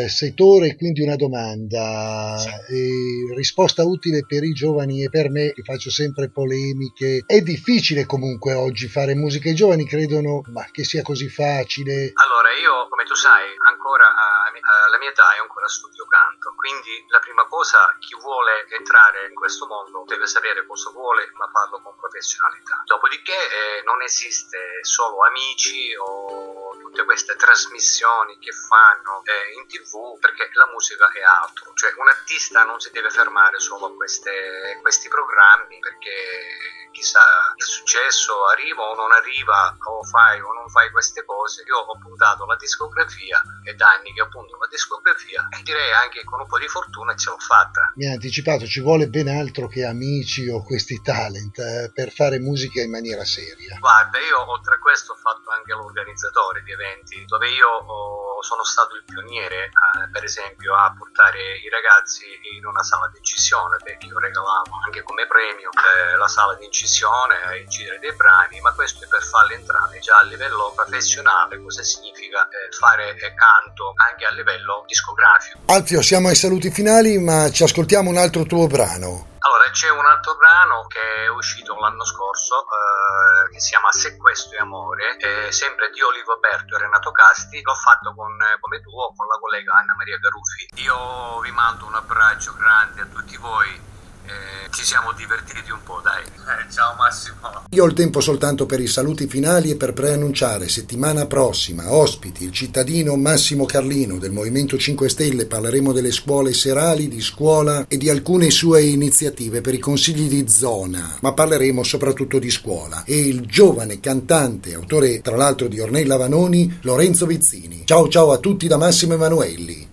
settore, quindi una domanda, risposta utile per i giovani e per me, che faccio sempre polemiche. È difficile comunque oggi fare musica, i giovani credono che sia così facile. Allora, io, come tu sai, ancora alla mia età io ancora studio canto, quindi la prima cosa, chi vuole entrare in questo mondo deve sapere cosa vuole, ma farlo con professionalità. Dopodiché non esiste solo amici o tutte queste trasmissioni che fanno in TV, perché la musica è altro. Cioè, un artista non si deve fermare solo a questi programmi, perché chissà il successo arriva o non arriva, o fai o non fai queste cose. Io ho puntato la discografia, è da anni che appunto la discografia, e direi anche con un po' di fortuna ce l'ho fatta. Mi ha anticipato, ci vuole ben altro che amici o questi talent per fare musica in maniera seria. Guarda, io oltre a questo ho fatto anche l'organizzatore di eventi, dove io sono stato il pioniere, per esempio, a portare i ragazzi in una sala di incisione, perché io regalavo anche come premio la sala di incisione, a incidere dei brani, ma questo è per farli entrare già a livello professionale. Cosa significa fare canto anche a livello discografico. Alfio, siamo ai saluti finali, ma ci ascoltiamo un altro tuo brano. Allora, c'è un altro brano che è uscito l'anno scorso, che si chiama Se questo è amore, sempre di Olivo Aperto e Renato Casti. L'ho fatto come duo con la collega Anna Maria Garuffi. Io vi mando un abbraccio grande a tutti voi. Ci siamo divertiti un po', dai. Ciao Massimo. Io ho il tempo soltanto per i saluti finali e per preannunciare settimana prossima ospiti il cittadino Massimo Carlino del Movimento 5 Stelle. Parleremo delle scuole serali, di scuola e di alcune sue iniziative per i consigli di zona, ma parleremo soprattutto di scuola. E il giovane cantante, autore tra l'altro di Ornella Vanoni, Lorenzo Vizzini. Ciao ciao a tutti da Massimo Emanuelli.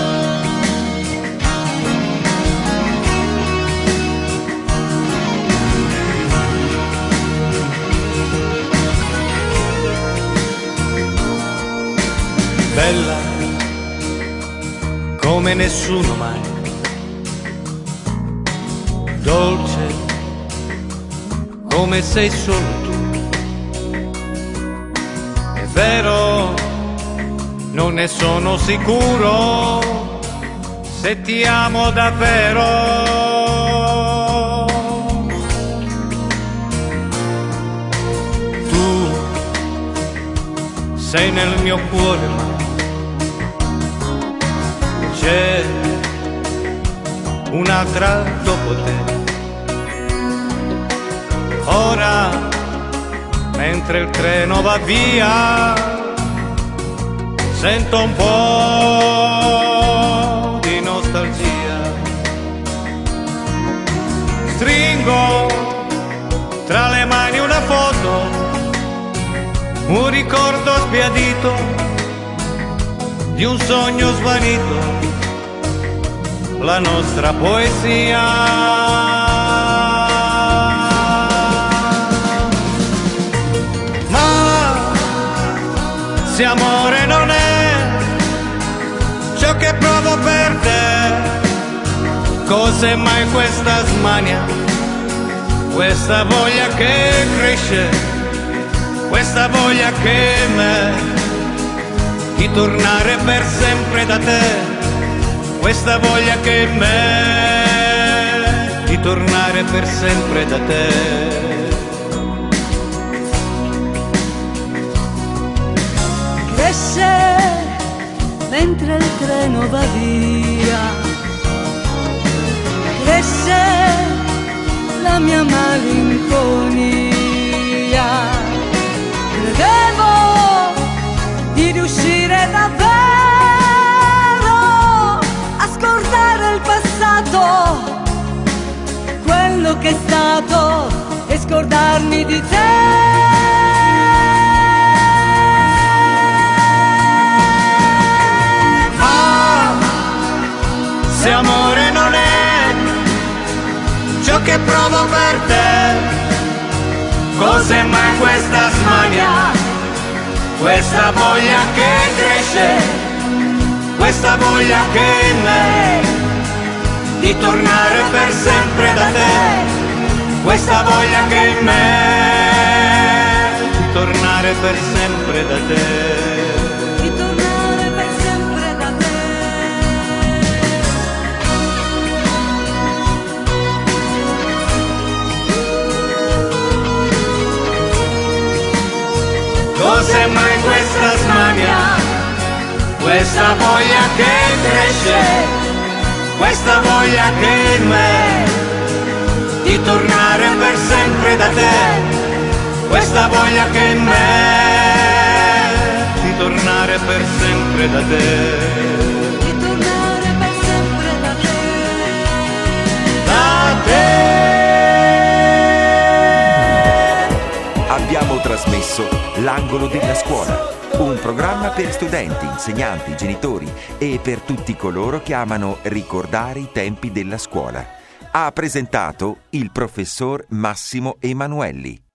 Bella come nessuno mai, dolce come sei solo tu. È vero, non ne sono sicuro se ti amo davvero. Tu sei nel mio cuore, ma c'è un'altra dopo te. Ora, mentre il treno va via, sento un po' di nostalgia. Stringo tra le mani una foto, un ricordo sbiadito di un sogno svanito, la nostra poesia. Ma se amore non è ciò che provo per te, cos'è mai questa smania, questa voglia che cresce, questa voglia che me di tornare per sempre da te, questa voglia che me di tornare per sempre da te. Cresce mentre il treno va via, cresce la mia malinconia. Credevo di riuscire davvero a scordare il passato, quello che è stato, e scordarmi di te. Ma se amore non è ciò che provo per te, cos'è mai questa smania, questa voglia che cresce, questa voglia che me di tornare per sempre da te, questa voglia che me di tornare per sempre da te, Di tornare per sempre da te. questa voglia che cresce, questa voglia che in me, di tornare per sempre da te, questa voglia che in me, di tornare per sempre da te. Abbiamo trasmesso L'angolo della scuola, un programma per studenti, insegnanti, genitori e per tutti coloro che amano ricordare i tempi della scuola. Ha presentato il professor Massimo Emanuelli.